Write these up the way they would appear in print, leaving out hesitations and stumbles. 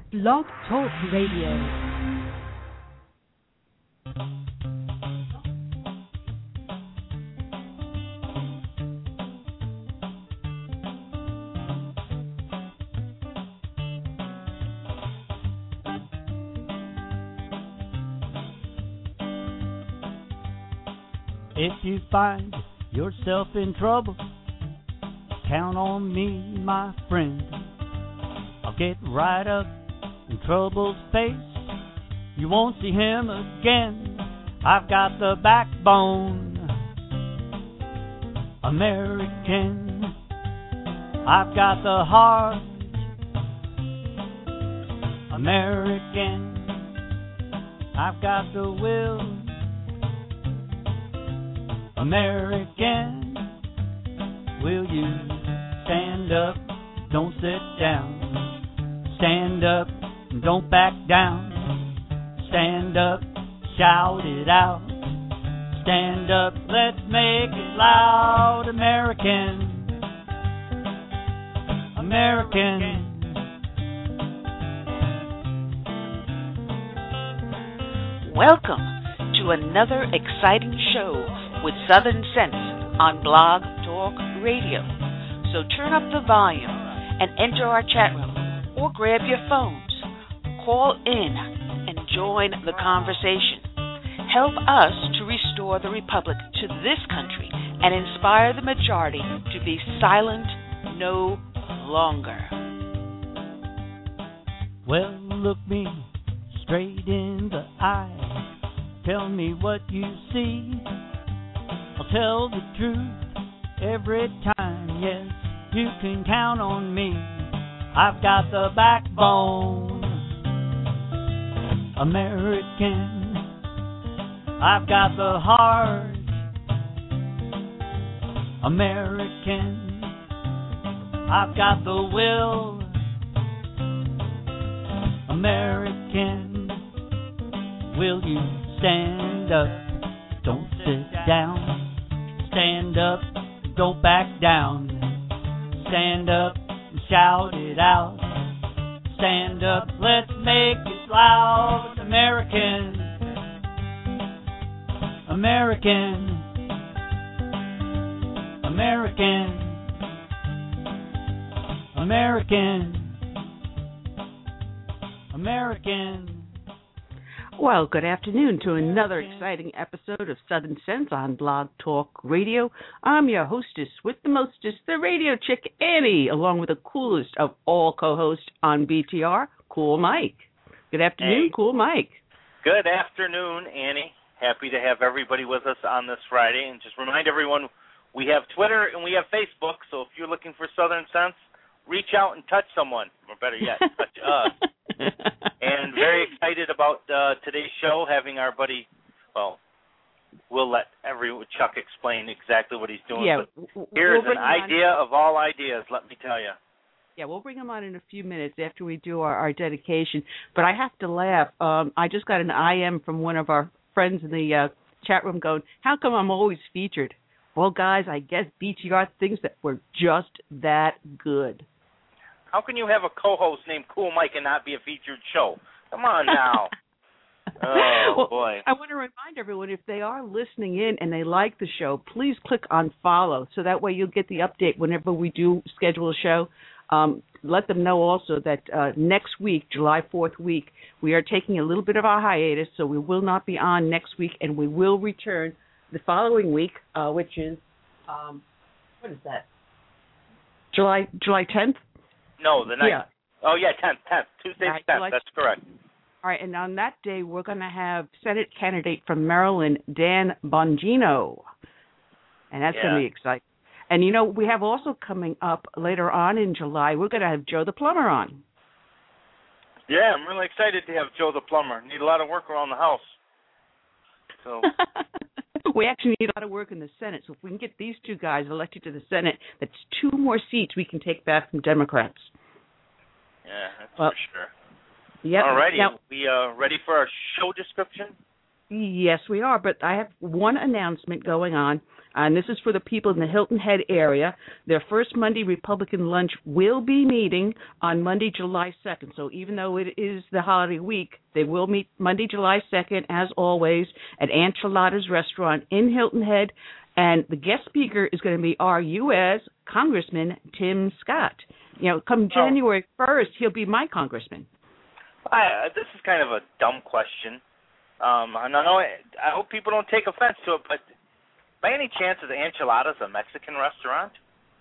Blog Talk Radio. If you find yourself in trouble, count on me, my friend. I'll get right up in trouble's face. You won't see him again. I've got the backbone, American. I've got the heart, American. I've got the will, American. Will you stand up, don't sit down. Stand up, don't back down. Stand up, shout it out. Stand up, let's make it loud. American, American. Welcome to another exciting show with Southern Sense on Blog Talk Radio. So turn up the volume and enter our chat room or grab your phones. Call in and join the conversation. Help us to restore the republic to this country and inspire the majority to be silent no longer. Well, look me straight in the eye. Tell me what you see. I'll tell the truth every time. Yes, you can count on me. I've got the backbone, American. I've got the heart, American. I've got the will, American. Will you stand up, don't sit down. Stand up, don't back down. Stand up and shout it out. Stand up, let's make it loud. American, American, American, American, American. Well, good afternoon to another exciting episode of Southern Sense on Blog Talk Radio. I'm your hostess with the mostest, the radio chick Annie, along with the coolest of all co-hosts on BTR, Cool Mike. Good afternoon, Hey. Cool Mike. Good afternoon, Annie. Happy to have everybody with us on this Friday. And just remind everyone, we have Twitter and we have Facebook, so if you're looking for Southern Sense, reach out and touch someone, or better yet, touch us. And very excited about today's show, having our buddy, well, we'll let Chuck explain exactly what he's doing. Yeah, but here's an idea of all ideas, let me tell you. Yeah, we'll bring him on in a few minutes after we do our dedication. But I have to laugh. I just got an IM from one of our friends in the chat room going, how come I'm always featured? Well, guys, I guess BTR thinks that we're just that good. How can you have a co-host named Cool Mike and not be a featured show? Come on now. Oh, well, boy. I want to remind everyone, if they are listening in and they like the show, please click on follow, so that way you'll get the update whenever we do schedule a show. Let them know also that next week, July 4th week, we are taking a little bit of a hiatus, so we will not be on next week, and we will return the following week, which is, what is that? July 10th? No, the 9th. Yeah. Oh, yeah, 10th. Tuesday Right, the 10th. July- That's correct. All right, and on that day, we're going to have Senate candidate from Maryland, Dan Bongino, and that's going to be exciting. And, you know, we have also coming up later on in July, we're going to have Joe the Plumber on. Yeah, I'm really excited to have Joe the Plumber. Need a lot of work around the house. So We actually need a lot of work in the Senate, so if we can get these two guys elected to the Senate, that's 2 more seats we can take back from Democrats. yeah, that's Well, for sure. Yep. All righty. Now, We ready for our show description? yes, we are, but I have one announcement going on. And this is for the people in the Hilton Head area. Their first Monday Republican lunch will be meeting on Monday, July 2nd. So even though it is the holiday week, they will meet Monday, July 2nd, as always, at Enchiladas Restaurant in Hilton Head. And the guest speaker is going to be our U.S. Congressman Tim Scott. Come January 1st, he'll be my congressman. This is kind of a dumb question. And I hope people don't take offense to it, but by any chance is Enchiladas a Mexican restaurant?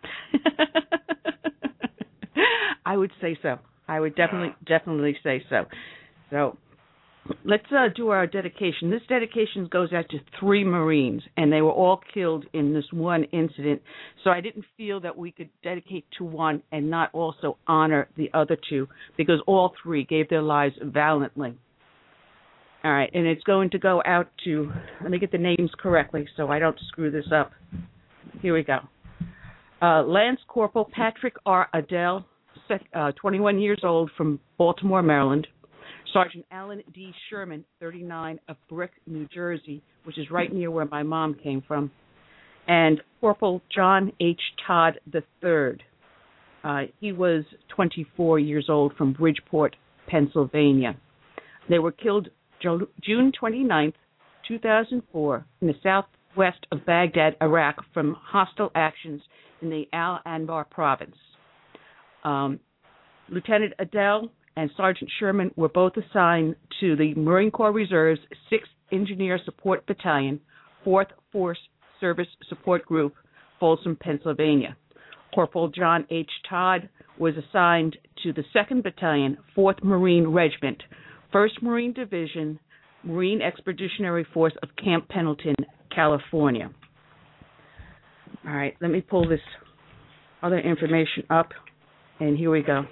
I would say so. I would definitely say so. So let's do our dedication. This dedication goes out to 3 Marines, and they were all killed in this one incident. So I didn't feel that we could dedicate to one and not also honor the other 2, because all 3 gave their lives valiantly. All right, and it's going to go out to, let me get the names correctly so I don't screw this up. Here we go. Lance Corporal Patrick R. Adele, 21 years old, from Baltimore, Maryland. Sergeant Alan D. Sherman, 39, of Brick, New Jersey, which is right near where my mom came from. And Corporal John H. Todd III. He was 24 years old, from Bridgeport, Pennsylvania. They were killed June 29th, 2004, in the southwest of Baghdad, Iraq, from hostile actions in the Al-Anbar province. Lieutenant Adele and Sergeant Sherman were both assigned to the Marine Corps Reserve's 6th Engineer Support Battalion, 4th Force Service Support Group, Folsom, Pennsylvania. Corporal John H. Todd was assigned to the 2nd Battalion, 4th Marine Regiment, 1st Marine Division, Marine Expeditionary Force of Camp Pendleton, California. All right, let me pull this other information up, and here we go.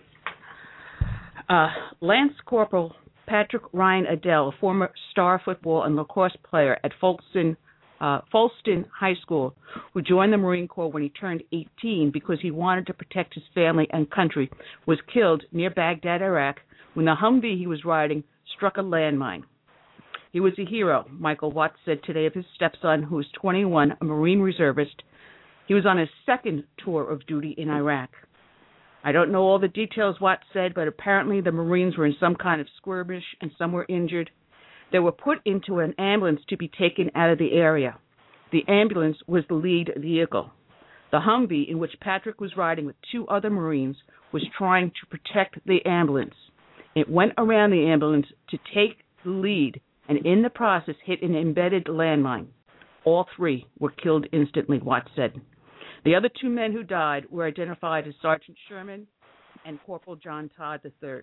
Lance Corporal Patrick Ryan Adele, a former star football and lacrosse player at Folston High School, who joined the Marine Corps when he turned 18 because he wanted to protect his family and country, was killed near Baghdad, Iraq, when the Humvee he was riding struck a landmine. He was a hero, Michael Watts said today of his stepson, who was 21, a Marine reservist. He was on his 2nd tour of duty in Iraq. I don't know all the details Watts said, but apparently the Marines were in some kind of skirmish and some were injured. They were put into an ambulance to be taken out of the area. The ambulance was the lead vehicle. The Humvee, in which Patrick was riding with 2 other Marines, was trying to protect the ambulance. It went around the ambulance to take the lead, and in the process hit an embedded landmine. All 3 were killed instantly, Watts said. The other 2 men who died were identified as Sergeant Sherman and Corporal John Todd III.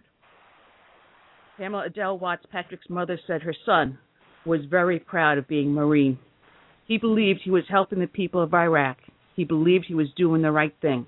Pamela Adele Watts, Patrick's mother, said her son was very proud of being Marine. He believed he was helping the people of Iraq. He believed he was doing the right thing.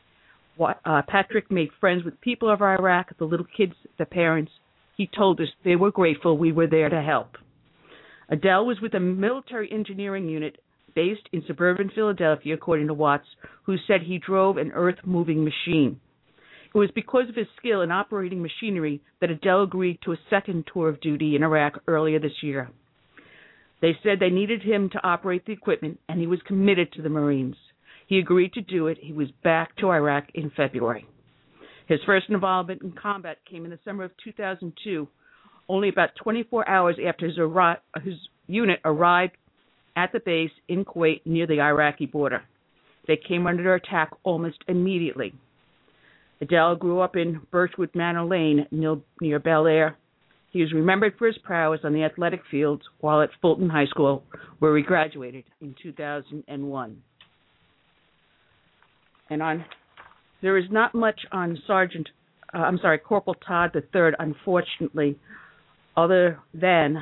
Patrick made friends with people of Iraq, the little kids, the parents. He told us they were grateful we were there to help. Adele was with a military engineering unit based in suburban Philadelphia, according to Watts, who said he drove an earth-moving machine. It was because of his skill in operating machinery that Adele agreed to a 2nd tour of duty in Iraq earlier this year. They said they needed him to operate the equipment, and he was committed to the Marines. He agreed to do it. He was back to Iraq in February. His first involvement in combat came in the summer of 2002, only about 24 hours after his unit arrived at the base in Kuwait near the Iraqi border. They came under attack almost immediately. Adele grew up in Birchwood Manor Lane near Bel Air. He is remembered for his prowess on the athletic fields while at Fulton High School, where he graduated in 2001. And there is not much on Corporal Todd III, unfortunately, other than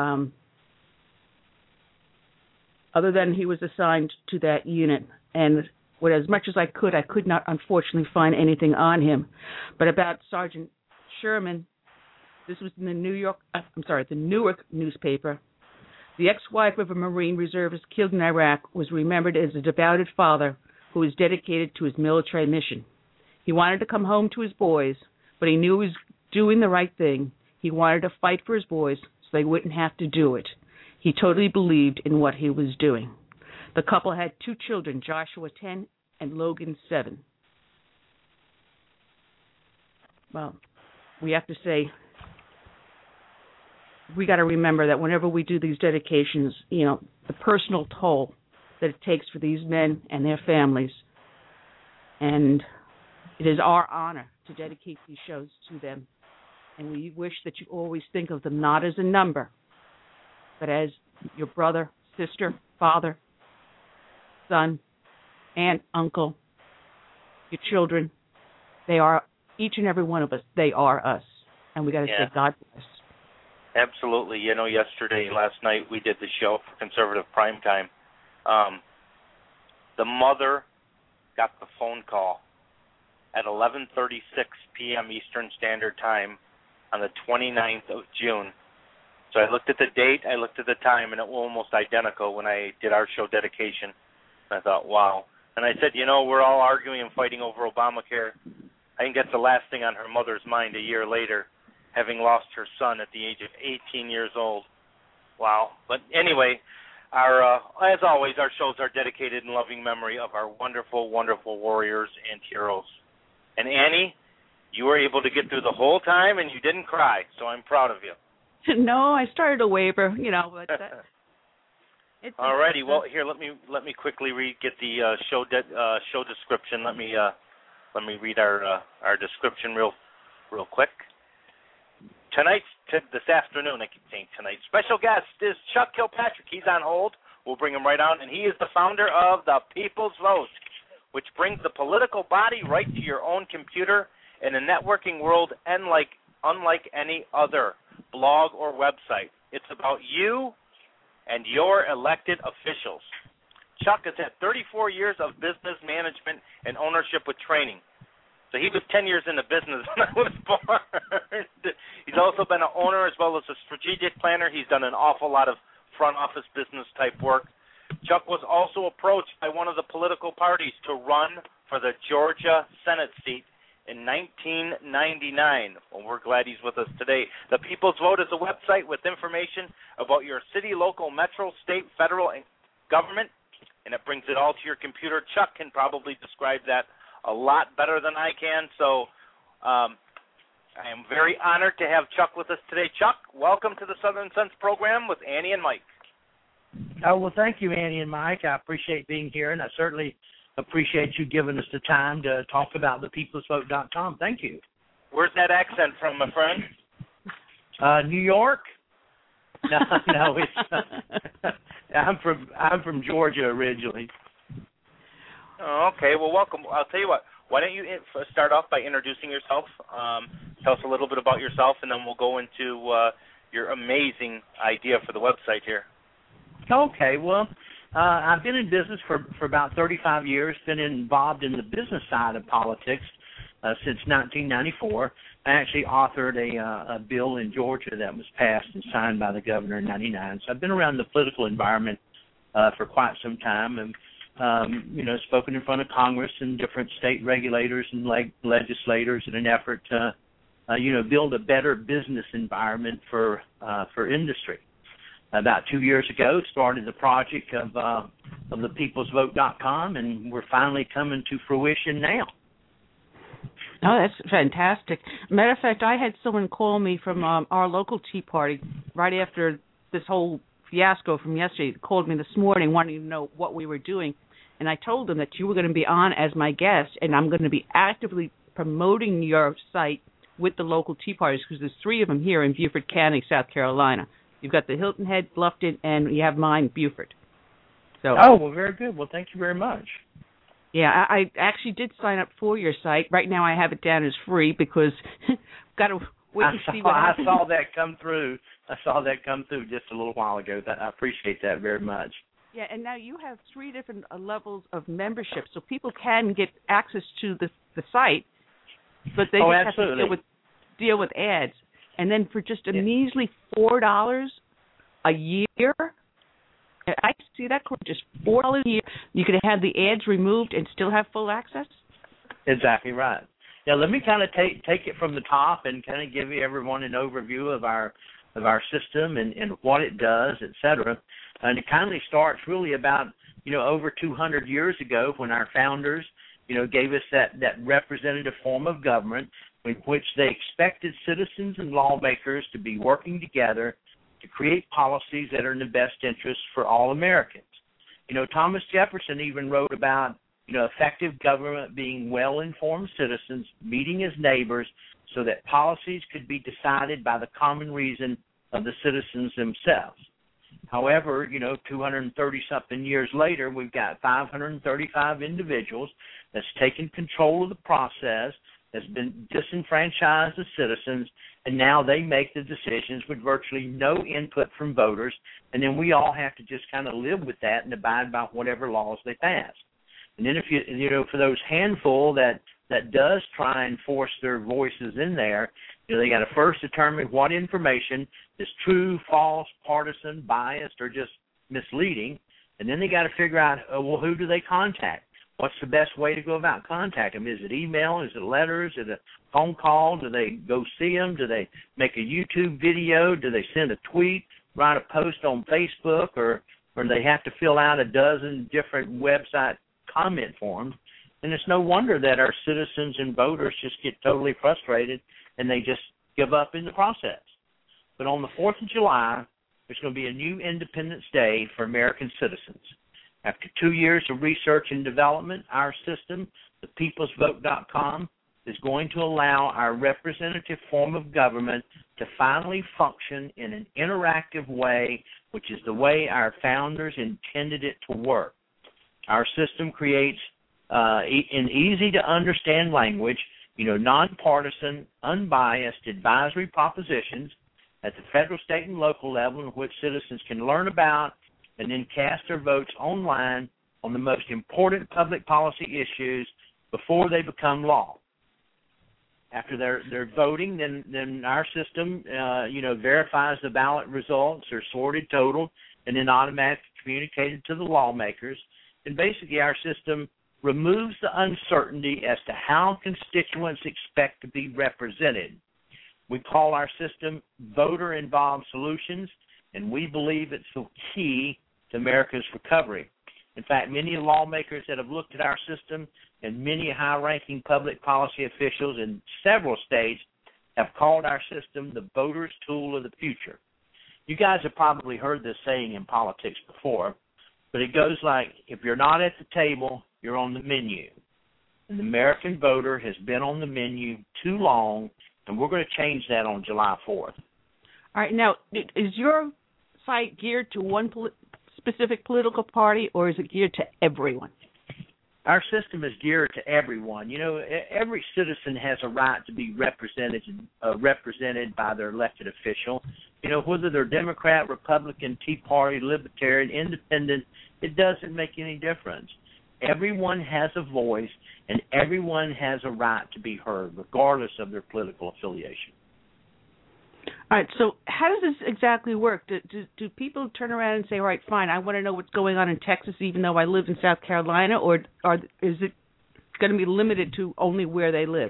he was assigned to that unit. And as much as I could not unfortunately find anything on him. But about Sergeant Sherman, this was in the Newark newspaper. The ex-wife of a Marine reservist killed in Iraq was remembered as a devoted father who was dedicated to his military mission. He wanted to come home to his boys, but he knew he was doing the right thing. He wanted to fight for his boys so they wouldn't have to do it. He totally believed in what he was doing. The couple had 2 children, Joshua 10 and Logan 7. Well, we have to say, we got to remember that whenever we do these dedications, the personal toll that it takes for these men and their families. And it is our honor to dedicate these shows to them. And we wish that you always think of them not as a number, but as your brother, sister, father, son, aunt, uncle, your children. They are, each and every one of us, they are us. And we got to say God bless. Absolutely. Last night, we did the show for Conservative Primetime. The mother got the phone call at 11:36 p.m. Eastern Standard Time on the 29th of June. So I looked at the date, I looked at the time, and it was almost identical when I did our show dedication. And I thought, wow. And I said, we're all arguing and fighting over Obamacare. I think that's the last thing on her mother's mind a year later, having lost her son at the age of 18 years old. Wow. But anyway, as always, our shows are dedicated in loving memory of our wonderful, wonderful warriors and heroes. And Annie, you were able to get through the whole time, and you didn't cry, so I'm proud of you. No, I started to waver, but all righty. Well, here, let me quickly get the show description. Let me read our description real quick. This afternoon, I keep saying tonight, special guest is Chuck Kilpatrick. He's on hold. We'll bring him right on, and he is the founder of the People's Vote, which brings the political body right to your own computer in a networking world unlike any other blog or website. It's about you and your elected officials. Chuck has had 34 years of business management and ownership with training. So he was 10 years in the business when I was born. He's also been an owner as well as a strategic planner. He's done an awful lot of front office business type work. Chuck was also approached by one of the political parties to run for the Georgia Senate seat in 1999. Well, we're glad he's with us today. The People's Vote is a website with information about your city, local, metro, state, federal government, and it brings it all to your computer. Chuck can probably describe that a lot better than I can, so I am very honored to have Chuck with us today. Chuck, welcome to the Southern Sense program with Annie and Mike. Oh, well, thank you, Annie and Mike. I appreciate being here, and I certainly appreciate you giving us the time to talk about thepeoplesvote.com. Thank you. Where's that accent from, my friend? New York? No, it's I'm from Georgia originally. Oh, okay. Well, welcome. I'll tell you what. Why don't you start off by introducing yourself? Tell us a little bit about yourself, and then we'll go into your amazing idea for the website here. Okay. Well, I've been in business for about 35 years, been involved in the business side of politics since 1994. I actually authored a bill in Georgia that was passed and signed by the governor in 99. So I've been around the political environment for quite some time, and spoken in front of Congress and different state regulators and legislators in an effort to, build a better business environment for industry. About 2 years ago, started the project of thepeoplesvote.com, and we're finally coming to fruition now. Oh, that's fantastic. Matter of fact, I had someone call me from our local Tea Party right after this whole fiasco from yesterday. They called me this morning wanting to know what we were doing. And I told them that you were going to be on as my guest, and I'm going to be actively promoting your site with the local Tea Parties, because there's 3 of them here in Beaufort County, South Carolina. You've got the Hilton Head, Bluffton, and you have mine, Beaufort. So. Oh, well, very good. Well, thank you very much. Yeah, I actually did sign up for your site. Right now I have it down as free because got to wait and see what happens. I saw that come through. Just a little while ago. I appreciate that very much. Yeah, and now you have 3 different levels of membership, so people can get access to the site, but they just have to deal with ads. And then for just a measly $4 a year, I see that, just $4 a year, you could have the ads removed and still have full access? Exactly right. Now, let me kind of take it from the top and kind of give everyone an overview of our system and what it does, et cetera. And it kind of starts really about over 200 years ago when our founders, gave us that representative form of government in which they expected citizens and lawmakers to be working together to create policies that are in the best interest for all Americans. Thomas Jefferson even wrote about, effective government being well-informed citizens meeting as neighbors so that policies could be decided by the common reason of the citizens themselves. However, 230-something years later, we've got 535 individuals that's taken control of the process, that's been disenfranchised as citizens, and now they make the decisions with virtually no input from voters, and then we all have to just kind of live with that and abide by whatever laws they pass. And then if for those handful that does try and force their voices in there, they got to first determine what information is true, false, partisan, biased, or just misleading, and then they got to figure out, who do they contact? What's the best way to go about contacting them? Is it email? Is it letters? Is it a phone call? Do they go see them? Do they make a YouTube video? Do they send a tweet, write a post on Facebook, or they have to fill out a dozen different website comment forms? And it's no wonder that our citizens and voters just get totally frustrated and they just give up in the process. But on the 4th of July, there's going to be a new Independence Day for American citizens. After 2 years of research and development, our system, thepeoplesvote.com, is going to allow our representative form of government to finally function in an interactive way, which is the way our founders intended it to work. Our system creates in easy-to-understand language, nonpartisan, unbiased advisory propositions at the federal, state, and local level in which citizens can learn about and then cast their votes online on the most important public policy issues before they become law. After they're voting, then our system, verifies the ballot results, are sorted, totaled, and then automatically communicated to the lawmakers. And basically our system removes the uncertainty as to how constituents expect to be represented. We call our system voter-involved solutions, and we believe it's the key to America's recovery. In fact, many lawmakers that have looked at our system and many high-ranking public policy officials in several states have called our system the voter's tool of the future. You guys have probably heard this saying in politics before, but it goes like, if you're not at the table, you're on the menu. And the American voter has been on the menu too long, and we're going to change that on July 4th. All right. Now, is your site geared to one specific political party, or is it geared to everyone? Our system is geared to everyone. Every citizen has a right to be represented by their elected official. Whether they're Democrat, Republican, Tea Party, Libertarian, Independent, it doesn't make any difference. Everyone has a voice, and everyone has a right to be heard, regardless of their political affiliation. All right, so how does this exactly work? Do people turn around and say, all right, fine, I want to know what's going on in Texas even though I live in South Carolina, or is it going to be limited to only where they live?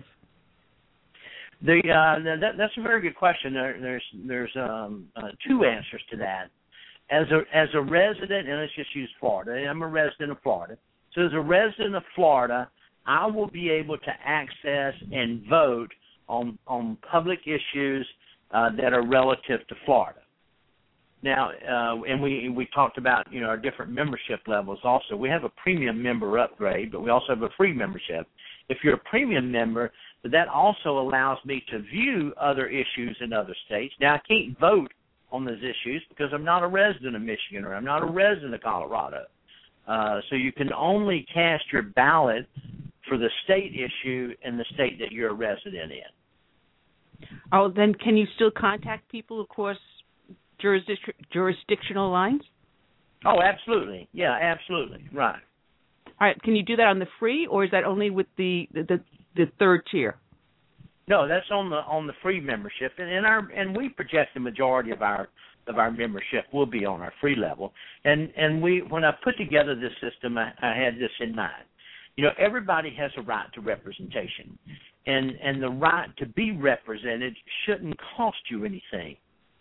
That's a very good question. There's two answers to that. As a resident, and let's just use Florida. I'm a resident of Florida. So as a resident of Florida, I will be able to access and vote on public issues that are relative to Florida. Now, and we talked about our different membership levels. Also, we have a premium member upgrade, but we also have a free membership. If you're a premium member, that also allows me to view other issues in other states. Now, I can't vote on those issues because I'm not a resident of Michigan or I'm not a resident of Colorado. So you can only cast your ballot for the state issue in the state that you're a resident in. Oh, then can you still contact people across jurisdictional lines? Oh, absolutely. Yeah, absolutely. Right. All right. Can you do that on the free, or is that only with the third tier? No, that's on the free membership, and we project the majority of our membership will be on our free level. And when I put together this system, I had this in mind. Everybody has a right to representation, and the right to be represented shouldn't cost you anything.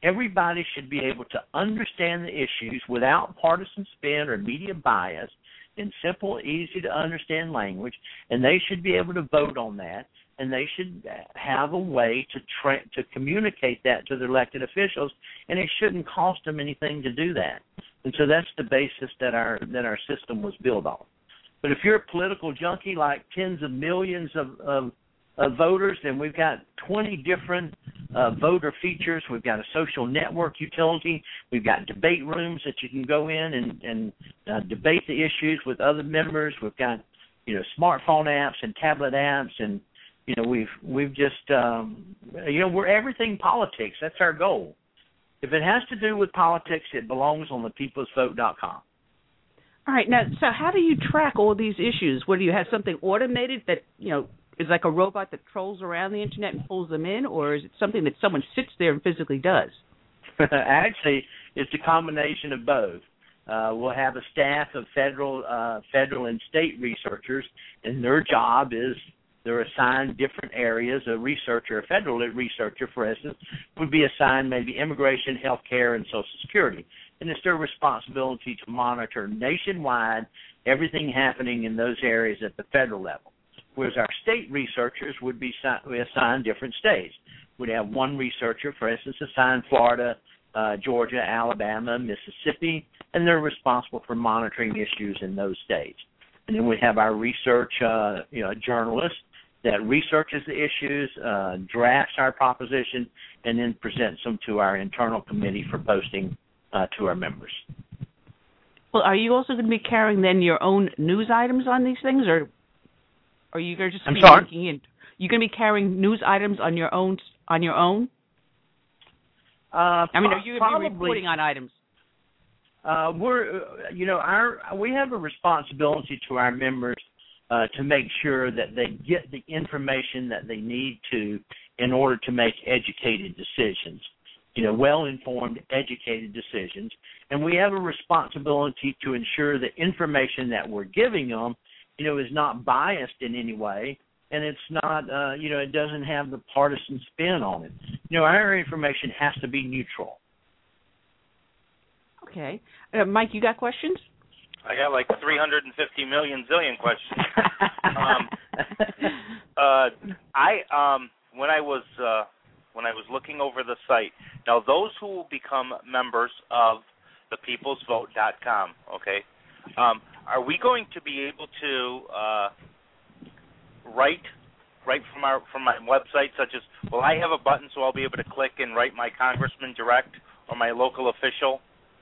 everybody should be able to understand the issues without partisan spin or media bias in simple, easy-to-understand language, and they should be able to vote on that, and they should have a way to communicate that to their elected officials, and it shouldn't cost them anything to do that. And so that's the basis that our system was built on. But if you're a political junkie like tens of millions of voters, then we've got 20 different voter features. We've got a social network utility. We've got debate rooms that you can go in and debate the issues with other members. We've got, smartphone apps and tablet apps, and we've just we're everything politics. That's our goal. If it has to do with politics, it belongs on thepeoplesvote.com. All right. Now, so how do you track all these issues? What, do you have something automated that, is like a robot that trolls around the Internet and pulls them in, or is it something that someone sits there and physically does? Actually, it's a combination of both. We'll have a staff of federal and state researchers, and their job is they're assigned different areas. A federal researcher, for instance, would be assigned maybe immigration, health care, and Social Security. And it's their responsibility to monitor nationwide everything happening in those areas at the federal level. Whereas our state researchers would be assigned different states. We'd have one researcher, for instance, assigned Florida, Georgia, Alabama, Mississippi, and they're responsible for monitoring issues in those states. And then we have our research, journalist that researches the issues, drafts our proposition, and then presents them to our internal committee for posting to our members. Well, are you also going to be carrying then your own news items on these things, or are you going to just be linking in? You're going to be carrying news items on your own? Are you going to be reporting on items? We have a responsibility to our members to make sure that they get the information that they need to in order to make educated decisions. Well-informed, educated decisions. And we have a responsibility to ensure the information that we're giving them, is not biased in any way, and it's not, it doesn't have the partisan spin on it. Our information has to be neutral. Okay. Mike, you got questions? I got like 350 million zillion questions. When I was looking over the site, now those who will become members of thepeoplesvote.com, okay, are we going to be able to write from my website, such as, will I have a button so I'll be able to click and write my congressman direct or my local official,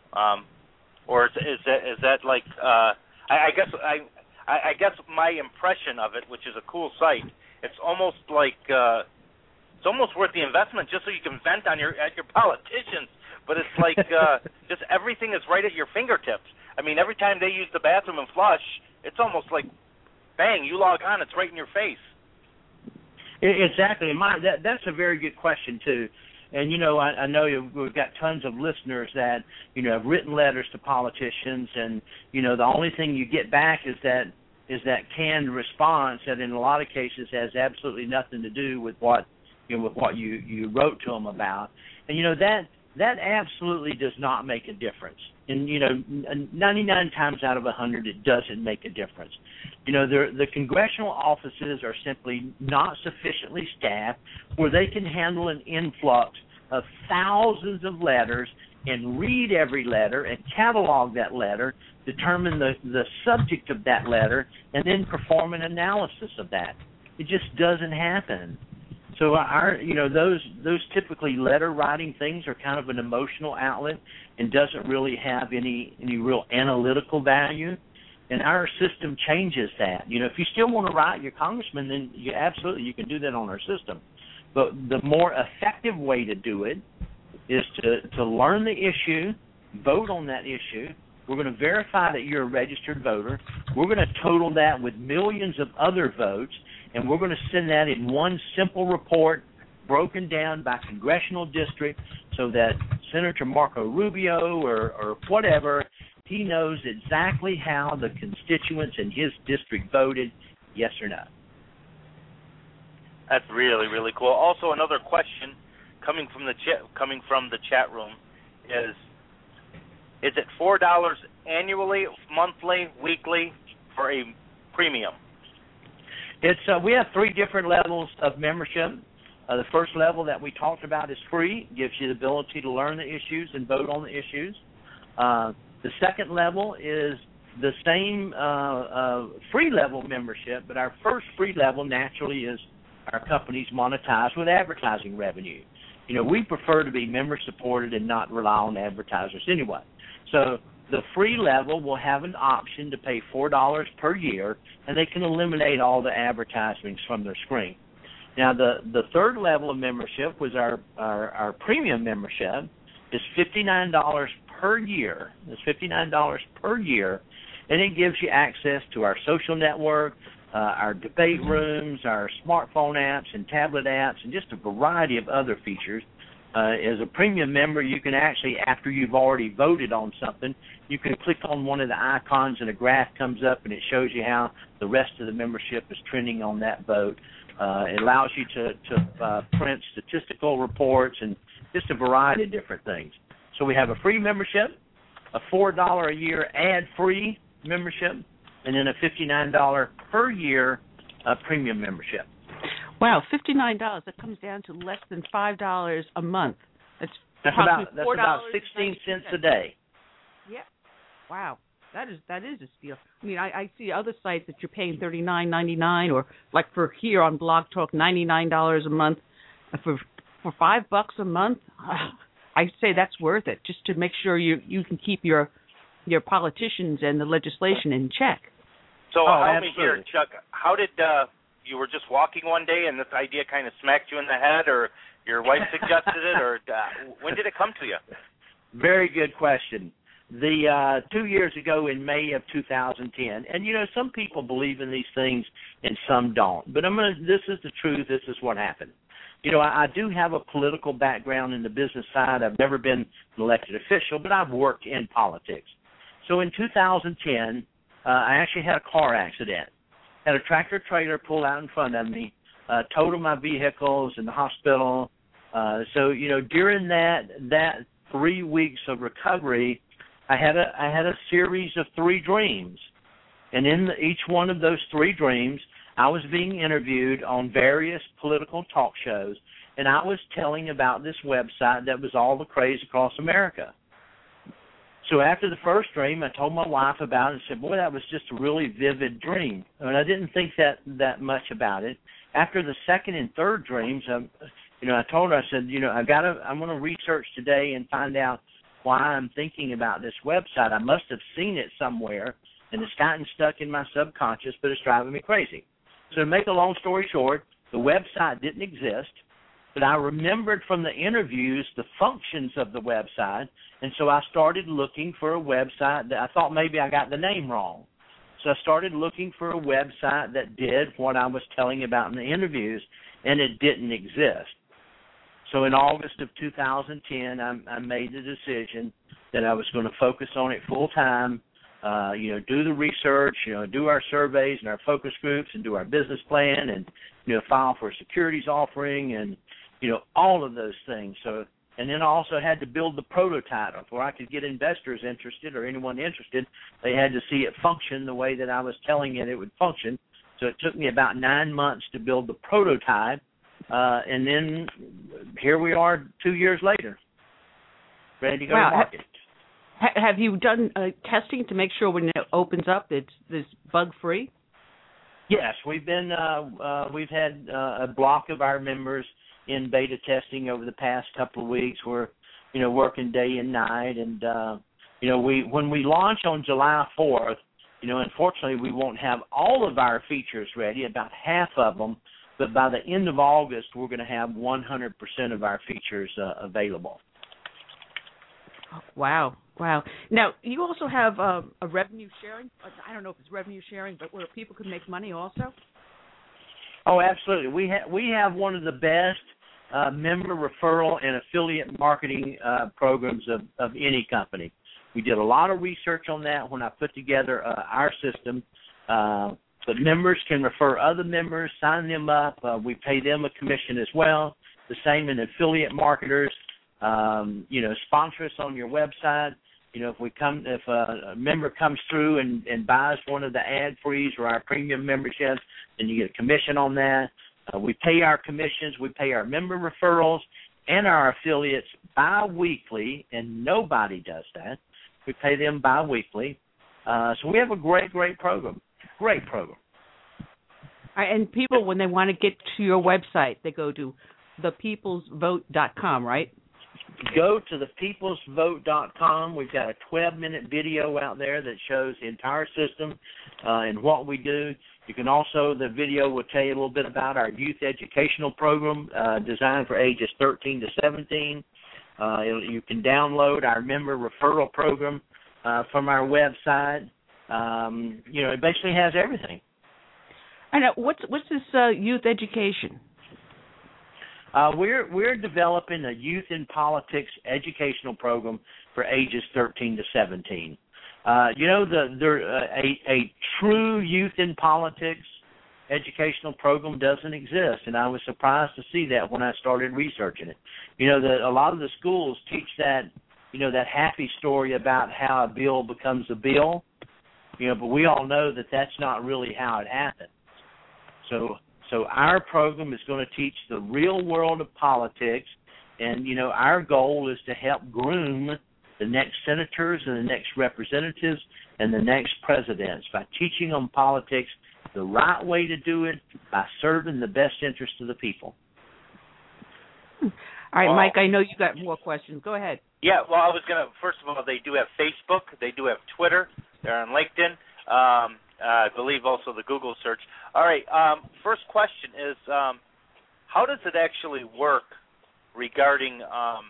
or is that like I guess my impression of it, which is a cool site, it's almost like it's almost worth the investment just so you can vent at your politicians. But it's like just everything is right at your fingertips. I mean, every time they use the bathroom and flush, it's almost like, bang, you log on, it's right in your face. Exactly. That's a very good question, too. And, I know we've got tons of listeners that, have written letters to politicians, and, the only thing you get back is that canned response that in a lot of cases has absolutely nothing to do with what you wrote to them about. And, that absolutely does not make a difference. And, 99 times out of 100, it doesn't make a difference. The congressional offices are simply not sufficiently staffed where they can handle an influx of thousands of letters and read every letter and catalog that letter, determine the subject of that letter, and then perform an analysis of that. It just doesn't happen. So those typically letter writing things are kind of an emotional outlet and doesn't really have any real analytical value. And our system changes that. If you still want to write your congressman, then you can do that on our system. But the more effective way to do it is to learn the issue, vote on that issue. We're going to verify that you're a registered voter. We're going to total that with millions of other votes, and we're going to send that in one simple report broken down by congressional district so that Senator Marco Rubio or whatever, he knows exactly how the constituents in his district voted, yes or no. That's really, really cool. Also, another question, coming from the chat room is it $4 annually, monthly, weekly for a premium? It's we have 3 different levels of membership. The first level that we talked about is free, gives you the ability to learn the issues and vote on the issues. The second level is the same free level membership, but our first free level naturally is our company's monetized with advertising revenue. You know, we prefer to be member supported and not rely on advertisers anyway. So the free level will have an option to pay $4 per year, and they can eliminate all the advertisements from their screen. Now, the third level of membership was our premium membership. It's $59 per year. It's $59 per year, and it gives you access to our social network, our debate rooms, our smartphone apps and tablet apps, and just a variety of other features. As a premium member, you can actually, after you've already voted on something, you can click on one of the icons and a graph comes up and it shows you how the rest of the membership is trending on that vote. It allows you to print statistical reports and just a variety of different things. So we have a free membership, a $4 a year ad-free membership, and then a $59 per year premium membership. Wow, $59. That comes down to less than $5 a month. That's about 16 cents a day. Yeah. Wow. That is a steal. I mean, I see other sites that you're paying $39.99, or like for here on Blog Talk, $99 a month. For $5 a month, I say that's worth it, just to make sure you can keep your politicians and the legislation in check. So help me here, Chuck. How did you were just walking one day and this idea kind of smacked you in the head, or your wife suggested it, or when did it come to you? Very good question. 2 years ago in May of 2010, and you know, some people believe in these things and some don't, but this is the truth. This is what happened. You know, I do have a political background in the business side. I've never been an elected official, but I've worked in politics. So in 2010, I actually had a car accident. Had a tractor trailer pull out in front of me, totaled my vehicles in the hospital. So you know, during that 3 weeks of recovery, I had a series of 3 dreams, and in each one of those 3 dreams, I was being interviewed on various political talk shows, and I was telling about this website that was all the craze across America. So after the first dream, I told my wife about it and said, boy, that was just a really vivid dream. And I didn't think that much about it. After the second and third dreams, you know, I told her, I said, you know, I'm going to research today and find out why I'm thinking about this website. I must have seen it somewhere, and it's gotten stuck in my subconscious, but it's driving me crazy. So to make a long story short, the website didn't exist, but I remembered from the interviews the functions of the website, and so I started looking for a website that I thought maybe I got the name wrong. So I started looking for a website that did what I was telling about in the interviews, and it didn't exist. So in August of 2010, I made the decision that I was going to focus on it full time, you know, do the research, you know, do our surveys and our focus groups and do our business plan and, you know, file for a securities offering and, you know, all of those things. So, and then I also had to build the prototype before I could get investors interested or anyone interested. They had to see it function the way that I was telling it would function. So it took me about 9 months to build the prototype. And then here we are 2 years later, ready to go to market. Have you done testing to make sure when it opens up it's bug-free? Yes, we've had a block of our members in beta testing over the past couple of weeks. We're, you know, working day and night, and you know, when we launch on July 4th, you know, unfortunately we won't have all of our features ready, about half of them. But by the end of August, we're going to have 100% of our features available. Wow. Now, you also have a revenue sharing. I don't know if it's revenue sharing, but where people can make money also? Oh, absolutely. We have one of the best member referral and affiliate marketing programs of any company. We did a lot of research on that when I put together our system. But members can refer other members, sign them up. We pay them a commission as well. The same in affiliate marketers. Sponsor us on your website. If a member comes through and buys one of the ad-frees or our premium memberships, then you get a commission on that. We pay our commissions. We pay our member referrals and our affiliates bi-weekly, and nobody does that. We pay them bi-weekly. So we have a great program. Great program. All right, and people, when they want to get to your website, they go to thepeoplesvote.com, right? Go to thepeoplesvote.com. We've got a 12-minute video out there that shows the entire system and what we do. You can also, the video will tell you a little bit about our youth educational program designed for ages 13 to 17. You can download our member referral program from our website. It basically has everything. And what's this youth education? We're developing a youth in politics educational program for ages 13 to 17. A true youth in politics educational program doesn't exist, and I was surprised to see that when I started researching it. A lot of the schools teach that happy story about how a bill becomes a bill, but we all know that that's not really how it happens. So our program is going to teach the real world of politics, and, our goal is to help groom the next senators and the next representatives and the next presidents by teaching them politics, the right way to do it, by serving the best interest of the people. All right, Mike, I know you got more questions. Go ahead. Yeah, well, I was going to, first of all, they do have Facebook. They do have Twitter. They're on LinkedIn. I believe also the Google search. All right, first question is, how does it actually work regarding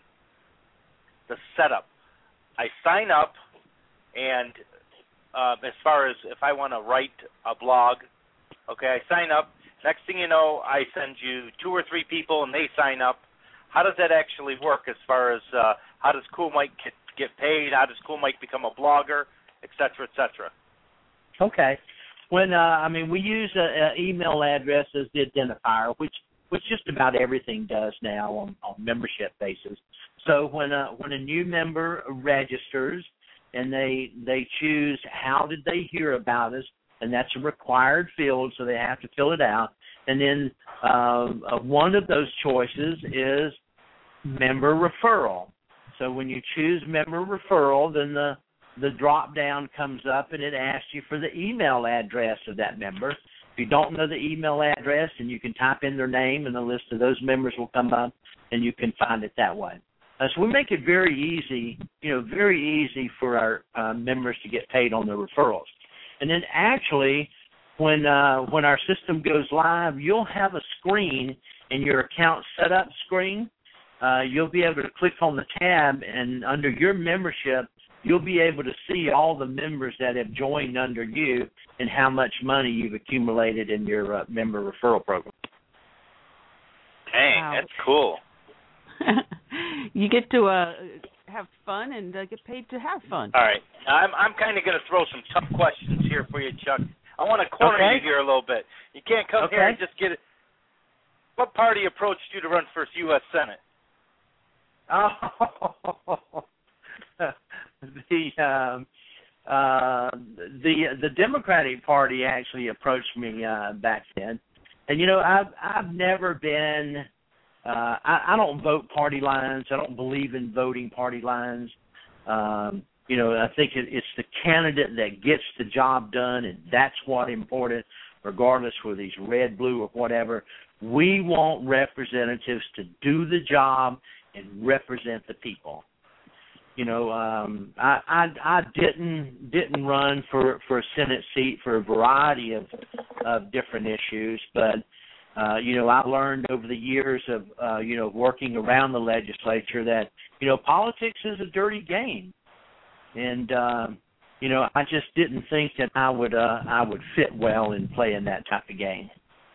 the setup? I sign up, and as far as if I want to write a blog, okay, I sign up. Next thing you know, I send you 2 or 3 people, and they sign up. How does that actually work as far as how does Cool Mike get paid? How does Cool Mike become a blogger, et cetera, et cetera? Okay. When we use an email address as the identifier, which just about everything does now on membership basis. So when a new member registers and they choose how did they hear about us, and that's a required field, so they have to fill it out. And then one of those choices is member referral. So when you choose member referral, then the drop-down comes up, and it asks you for the email address of that member. If you don't know the email address, and you can type in their name, and the list of those members will come up, and you can find it that way. So we make it very easy for our members to get paid on their referrals. And then actually, when our system goes live, you'll have a screen in your account setup screen. You'll be able to click on the tab, and under your membership, you'll be able to see all the members that have joined under you and how much money you've accumulated in your member referral program. Dang, wow. That's cool. You get to have fun and get paid to have fun. All right. I'm kind of going to throw some tough questions here for you, Chuck. I want to corner you here a little bit. You can't come here and just get it. What party approached you to run for U.S. Senate? The Democratic Party actually approached me back then, and I've never been. I don't vote party lines. I don't believe in voting party lines. I think it's the candidate that gets the job done, and that's what's important, regardless whether he's red, blue, or whatever. We want representatives to do the job and represent the people. I didn't run for a Senate seat for a variety of different issues, but I learned over the years of working around the legislature that politics is a dirty game, and I just didn't think that I would fit well in playing that type of game.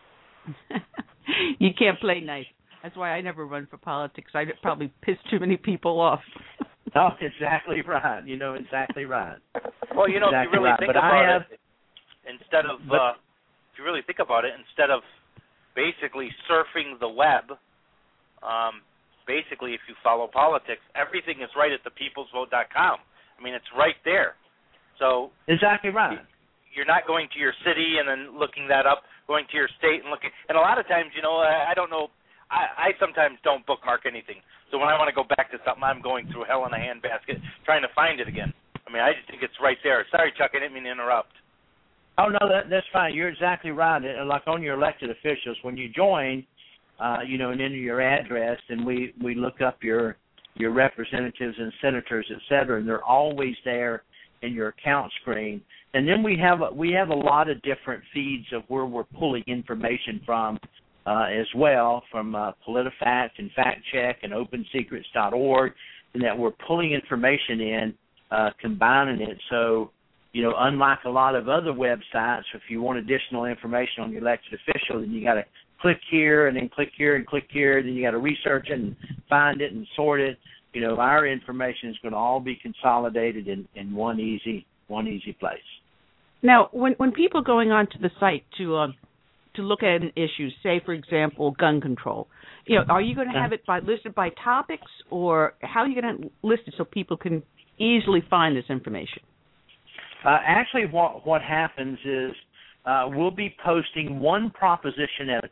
You can't play nice. That's why I never run for politics. I'd probably piss too many people off. Oh, exactly right. Exactly right. Well, if you really think about it, instead of basically surfing the web, basically, if you follow politics, everything is right at thepeoplesvote.com. I mean, it's right there. So exactly right. You're not going to your city and then looking that up, going to your state and looking. And a lot of times, I don't know. I sometimes don't bookmark anything. So when I want to go back to something, I'm going through hell in a handbasket trying to find it again. I mean, I just think it's right there. Sorry, Chuck, I didn't mean to interrupt. Oh, no, that's fine. You're exactly right. Like on your elected officials, when you join, and enter your address, and we look up your representatives and senators, et cetera, and they're always there in your account screen. And then we have a lot of different feeds of where we're pulling information from as well, from PolitiFact and FactCheck and OpenSecrets.org, and that we're pulling information in, combining it. So, unlike a lot of other websites, if you want additional information on the elected official, then you got to click here and then click here and click here. Then you got to research it and find it and sort it. Our information is going to all be consolidated in one easy place. Now, when people are going onto the site to look at an issue, say for example, gun control, are you going to have it listed by topics, or how are you going to list it so people can easily find this information? Actually, what happens is we'll be posting one proposition at a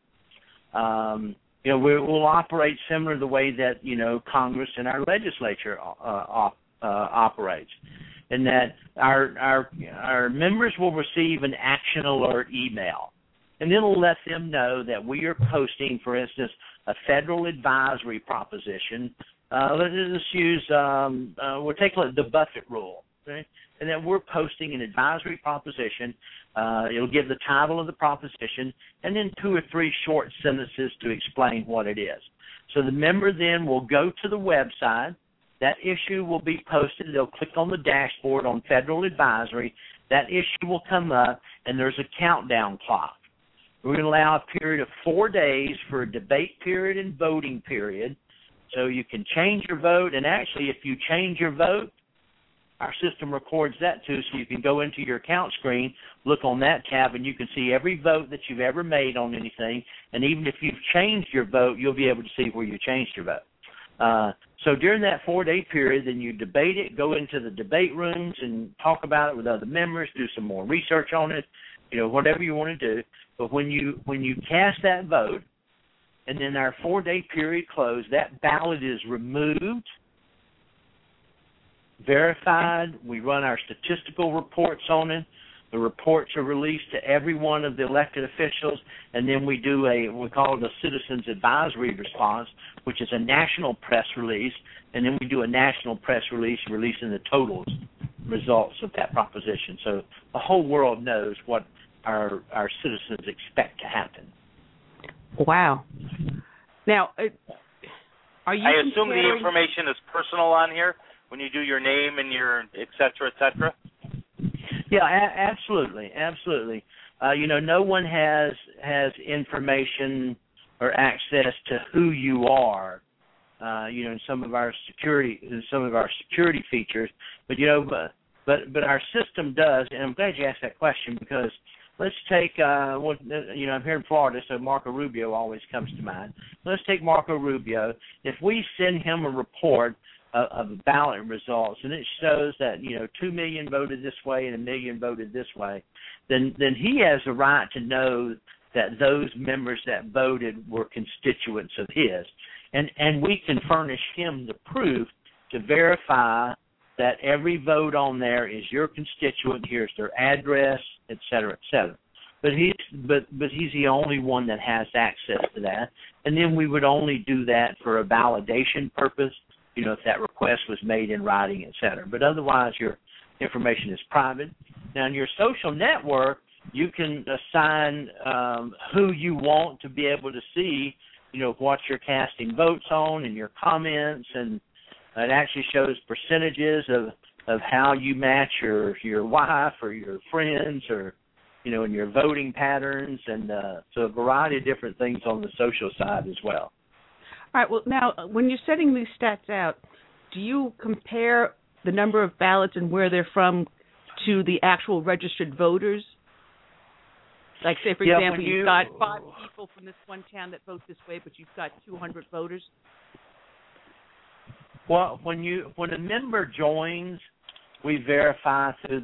time. We'll operate similar to the way that Congress and our legislature operates, in that our members will receive an action alert email, and it'll let them know that we are posting, for instance, a federal advisory proposition. Let's use we'll take the Buffett rule. Okay? And then we're posting an advisory proposition. It'll give the title of the proposition and then 2 or 3 short sentences to explain what it is. So the member then will go to the website. That issue will be posted. They'll click on the dashboard on federal advisory. That issue will come up, and there's a countdown clock. We're going to allow a period of 4 days for a debate period and voting period. So you can change your vote, and actually if you change your vote, our system records that too, so you can go into your account screen, look on that tab, and you can see every vote that you've ever made on anything. And even if you've changed your vote, you'll be able to see where you changed your vote. So during that 4-day period, then you debate it, go into the debate rooms and talk about it with other members, do some more research on it, whatever you want to do. But when you cast that vote, and then our 4-day period closed, that ballot is removed, verified. We run our statistical reports on it. The reports are released to every one of the elected officials, and then we do we call it a citizens advisory response, which is a national press release, and then we do a national press release releasing the total results of that proposition. So the whole world knows what our citizens expect to happen. Wow. Now, are you? I assume the information is personal on here when you do your name and your et cetera, Yeah, absolutely. No one has information or access to who you are. In some of our security features, but our system does, and I'm glad you asked that question, because let's take I'm here in Florida, so Marco Rubio always comes to mind. Let's take Marco Rubio. If we send him a report of ballot results, and it shows that 2 million voted this way and 1 million voted this way, then he has a right to know that those members that voted were constituents of his, and we can furnish him the proof to verify that every vote on there is your constituent. Here's their address, et cetera, et cetera. But he's the only one that has access to that, and then we would only do that for a validation purpose. If that request was made in writing, et cetera. But otherwise, your information is private. Now, in your social network, you can assign who you want to be able to see, what you're casting votes on and your comments, and it actually shows percentages of how you match your wife or your friends or, in your voting patterns, and so a variety of different things on the social side as well. All right, well, now, when you're setting these stats out, do you compare the number of ballots and where they're from to the actual registered voters? Like, say, for example, you've got 5 people from this one town that vote this way, but you've got 200 voters. Well, when a member joins, we verify through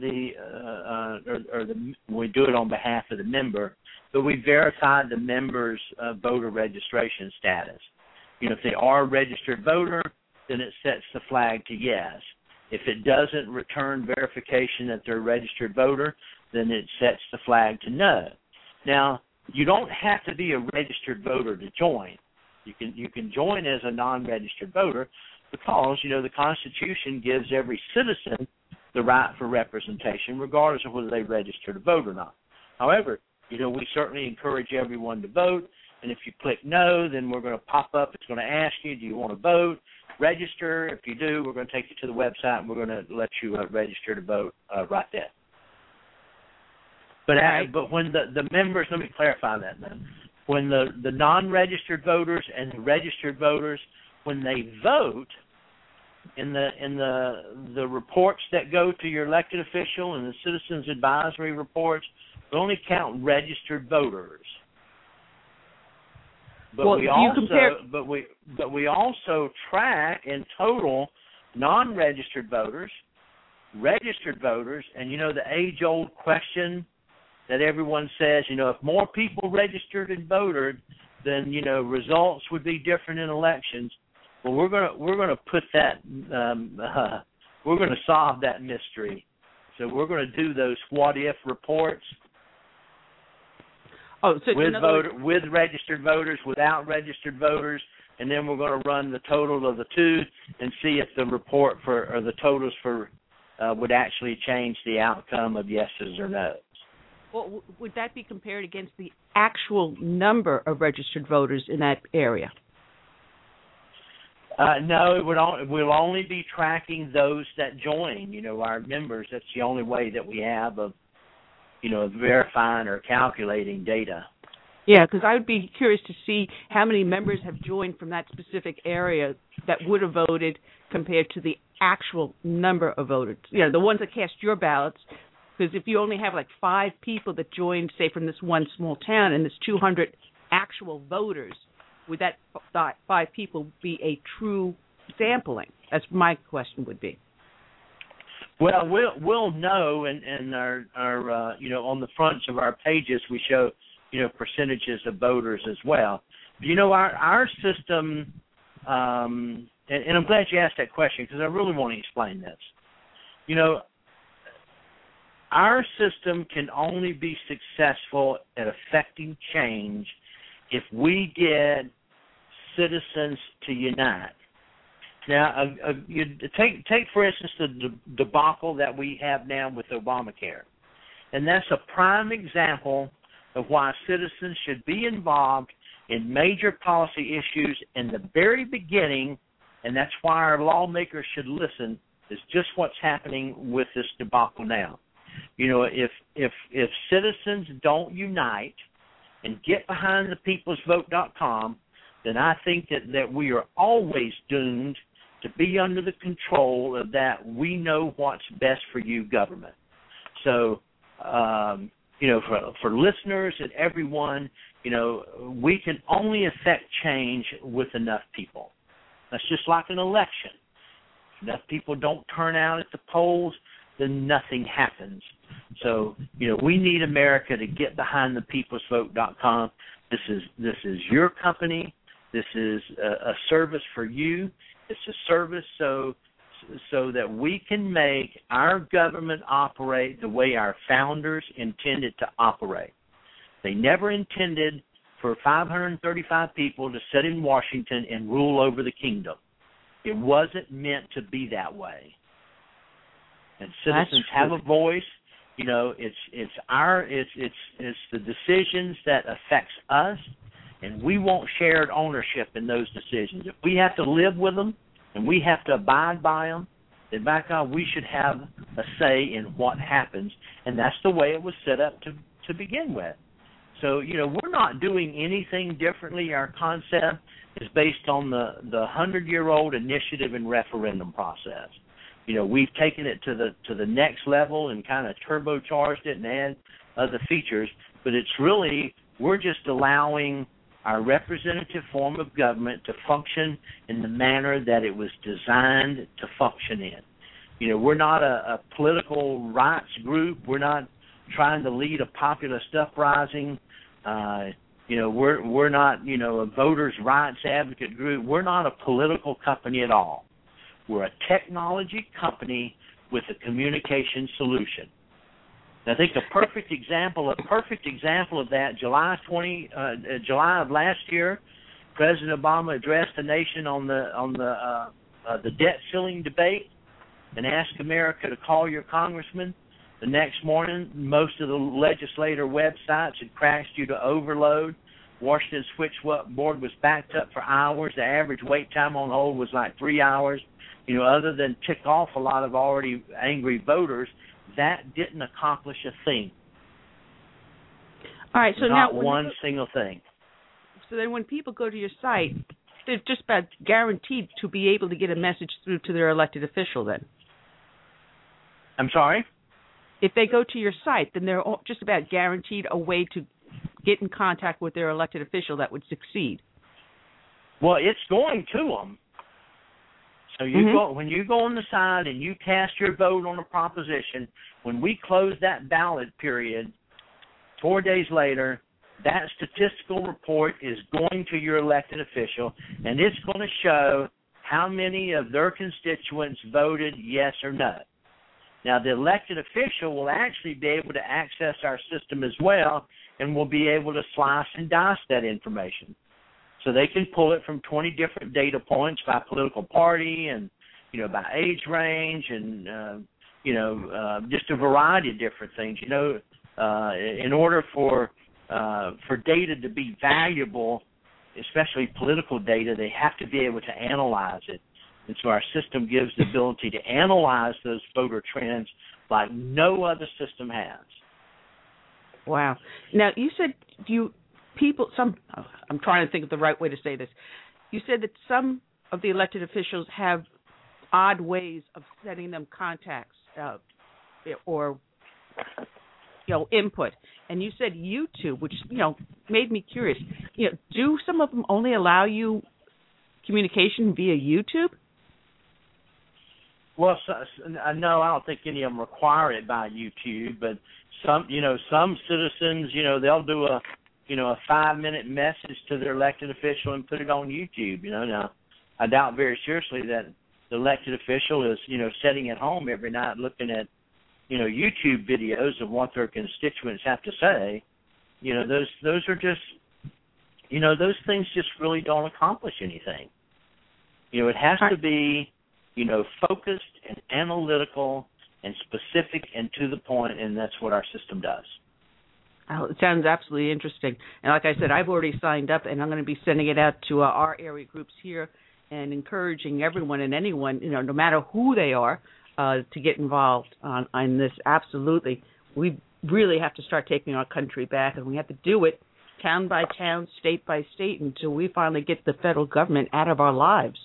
we do it on behalf of the member, but we verify the member's voter registration status. You know, if they are a registered voter, then it sets the flag to yes. If it doesn't return verification that they're a registered voter, then it sets the flag to no. Now, you don't have to be a registered voter to join. You can join as a non-registered voter because, you know, the Constitution gives every citizen the right for representation, regardless of whether they register to vote or not. However, you know, we certainly encourage everyone to vote, and if you click no, then we're going to pop up. It's going to ask you, do you want to vote? Register. If you do, we're going to take you to the website, and we're going to let you register to vote right then. But when the members, let me clarify that then. When the non-registered voters and the registered voters, when they vote, in the reports that go to your elected official and the citizens advisory reports, we only count registered voters. But we also track in total non-registered voters, registered voters, and you know the age-old question that everyone says, you know, if more people registered and voted, then, you know, results would be different in elections. Well, we're gonna put that we're gonna solve that mystery. So we're going to do those what if reports. Oh, so with registered voters, without registered voters, and then we're going to run the total of the two and see if the report or the totals for would actually change the outcome of yeses or nos. Well, would that be compared against the actual number of registered voters in that area? No, we'll only be tracking those that join, you know, our members. That's the only way that we have of, you know, verifying or calculating data. Yeah, because I would be curious to see how many members have joined from that specific area that would have voted compared to the actual number of voters. You know, the ones that cast your ballots. Because if you only have like 5 people that joined, say, from this one small town, and there's 200 actual voters, would that 5 people be a true sampling? That's my question would be. Well, we'll know, and our you know, on the fronts of our pages we show, you know, percentages of voters as well. You know, our system, and I'm glad you asked that question because I really want to explain this. You know, our system can only be successful at affecting change if we get citizens to unite. Now, you take for instance the debacle that we have now with Obamacare, and that's a prime example of why citizens should be involved in major policy issues in the very beginning, and that's why our lawmakers should listen. Is just what's happening with this debacle now. You know, if citizens don't unite and get behind thepeoplesvote.com, then I think that we are always doomed to be under the control of that we know what's best for you government. So, you know, for listeners and everyone, you know, we can only affect change with enough people. That's just like an election. If enough people don't turn out at the polls, then nothing happens. So, you know, we need America to get behind thepeoplesvote.com. This is your company. This is a service for you. It's a service so that we can make our government operate the way our founders intended to operate. They never intended for 535 people to sit in Washington and rule over the kingdom. It wasn't meant to be that way. And citizens have a voice. You know, it's the decisions that affects us, and we want shared ownership in those decisions. If we have to live with them and we have to abide by them, then by God, we should have a say in what happens, and that's the way it was set up to begin with. So, you know, we're not doing anything differently. Our concept is based on the 100-year-old initiative and referendum process. You know, we've taken it to the next level and kind of turbocharged it and other features, but it's really, we're just allowing our representative form of government to function in the manner that it was designed to function in. You know, we're not a political rights group. We're not trying to lead a populist uprising. You know, we're not, you know, a voters' rights advocate group. We're not a political company at all. We're a technology company with a communication solution. And I think a perfect example of that, July of last year, President Obama addressed the nation on the debt ceiling debate and asked America to call your congressman. The next morning, most of the legislator websites had crashed due to overload. Washington switchboard was backed up for hours. The average wait time on hold was like 3 hours. You know, other than tick off a lot of already angry voters, that didn't accomplish a thing. All right, so not now one single thing. So then when people go to your site, they're just about guaranteed to be able to get a message through to their elected official then. I'm sorry? If they go to your site, then they're just about guaranteed a way to get in contact with their elected official that would succeed. Well, it's going to them. So you go, when you go on the side and you cast your vote on a proposition, when we close that ballot period, 4 days later, that statistical report is going to your elected official, and it's going to show how many of their constituents voted yes or no. Now, the elected official will actually be able to access our system as well, and will be able to slice and dice that information. So they can pull it from 20 different data points by political party and, you know, by age range and, just a variety of different things. You know, in order for data to be valuable, especially political data, they have to be able to analyze it. And so our system gives the ability to analyze those voter trends like no other system has. Wow. Now, you said I'm trying to think of the right way to say this. You said that some of the elected officials have odd ways of sending them contacts or, input. And you said YouTube, which, made me curious. Do some of them only allow you communication via YouTube? Well, no, I don't think any of them require it by YouTube, but some citizens, they'll do a 5-minute message to their elected official and put it on YouTube. Now I doubt very seriously that the elected official is, sitting at home every night looking at, YouTube videos of what their constituents have to say. Those are just, those things just really don't accomplish anything. It has to be, focused and analytical and specific and to the point, and that's what our system does. Oh, it sounds absolutely interesting. And like I said, I've already signed up, and I'm going to be sending it out to our area groups here and encouraging everyone and anyone, no matter who they are, to get involved on this. Absolutely. We really have to start taking our country back, and we have to do it town by town, state by state, until we finally get the federal government out of our lives.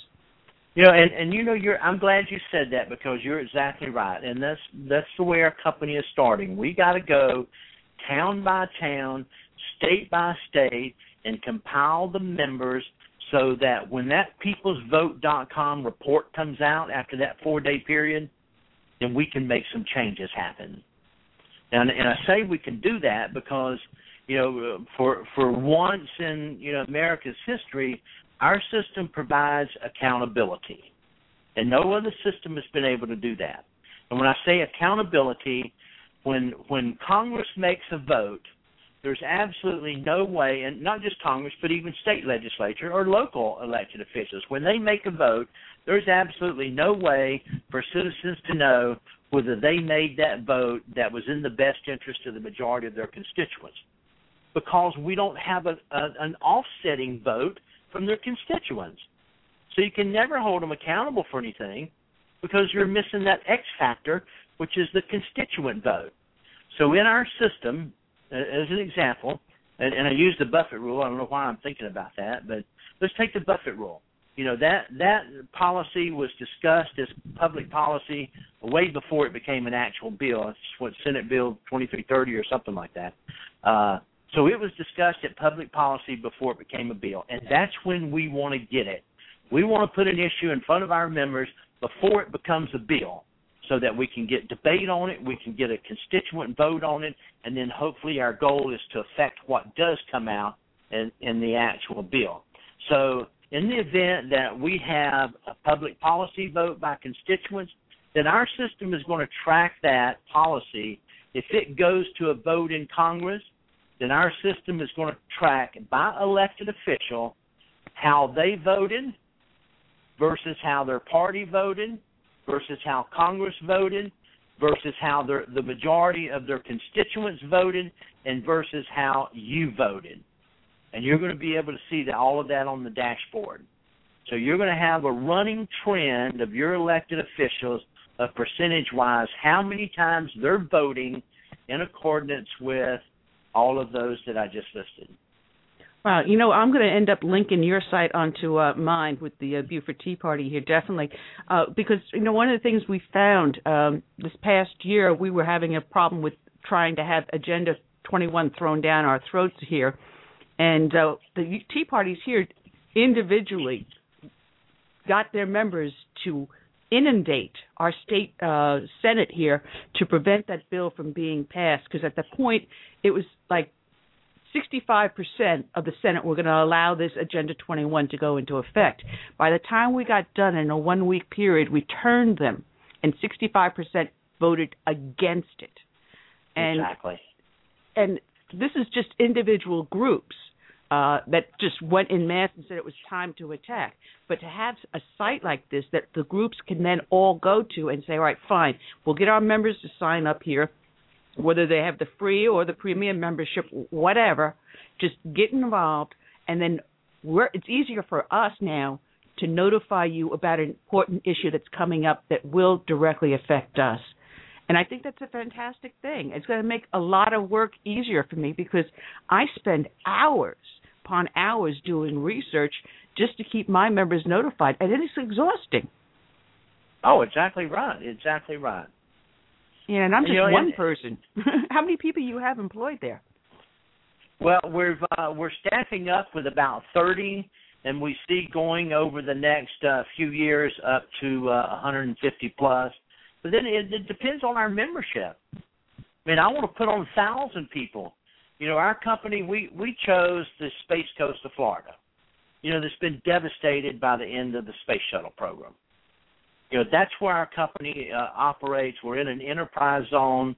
I'm glad you said that, because you're exactly right, and that's the way our company is starting. We got to go town by town, state by state, and compile the members so that when that peoplesvote.com report comes out after that 4-day period, then we can make some changes happen. And I say we can do that because, for once in America's history, our system provides accountability, and no other system has been able to do that. And when I say accountability, when Congress makes a vote, there's absolutely no way, and not just Congress, but even state legislature or local elected officials, when they make a vote, there's absolutely no way for citizens to know whether they made that vote that was in the best interest of the majority of their constituents, because we don't have an offsetting vote from their constituents. So you can never hold them accountable for anything because you're missing that X factor, which is the constituent vote. So in our system, as an example, and I use the Buffett rule. I don't know why I'm thinking about that, but let's take the Buffett rule. That policy was discussed as public policy way before it became an actual bill. It's what Senate Bill 2330 or something like that. So it was discussed at public policy before it became a bill, and that's when we want to get it. We want to put an issue in front of our members before it becomes a bill so that we can get debate on it, we can get a constituent vote on it, and then hopefully our goal is to affect what does come out in the actual bill. So in the event that we have a public policy vote by constituents, then our system is going to track that policy. If it goes to a vote in Congress, then our system is going to track by elected official how they voted versus how their party voted versus how Congress voted versus how the majority of their constituents voted and versus how you voted. And you're going to be able to see all of that on the dashboard. So you're going to have a running trend of your elected officials of percentage-wise how many times they're voting in accordance with all of those that I just listed. Wow, I'm going to end up linking your site onto mine with the Beaufort Tea Party here, definitely, because, one of the things we found this past year, we were having a problem with trying to have Agenda 21 thrown down our throats here, and the Tea Parties here individually got their members to inundate our state Senate here to prevent that bill from being passed, because at the point it was like 65% of the Senate were going to allow this Agenda 21 to go into effect. By the time we got done in a 1-week period, we turned them, and 65% voted against it. And, exactly. And this is just individual groups that just went in mass and said it was time to attack. But to have a site like this that the groups can then all go to and say, all right, fine, we'll get our members to sign up here, whether they have the free or the premium membership, whatever, just get involved, and then it's easier for us now to notify you about an important issue that's coming up that will directly affect us. And I think that's a fantastic thing. It's going to make a lot of work easier for me because I spend hours upon hours doing research just to keep my members notified, and it is exhausting. Oh, exactly right. Exactly right. Yeah, and I'm just one person. How many people you have employed there? Well, we're staffing up with about 30, and we see going over the next few years up to 150 plus. But then it depends on our membership. I mean, I want to put on 1,000 people. Our company, we chose the Space Coast of Florida, that's been devastated by the end of the Space Shuttle program. That's where our company operates. We're in an enterprise zone.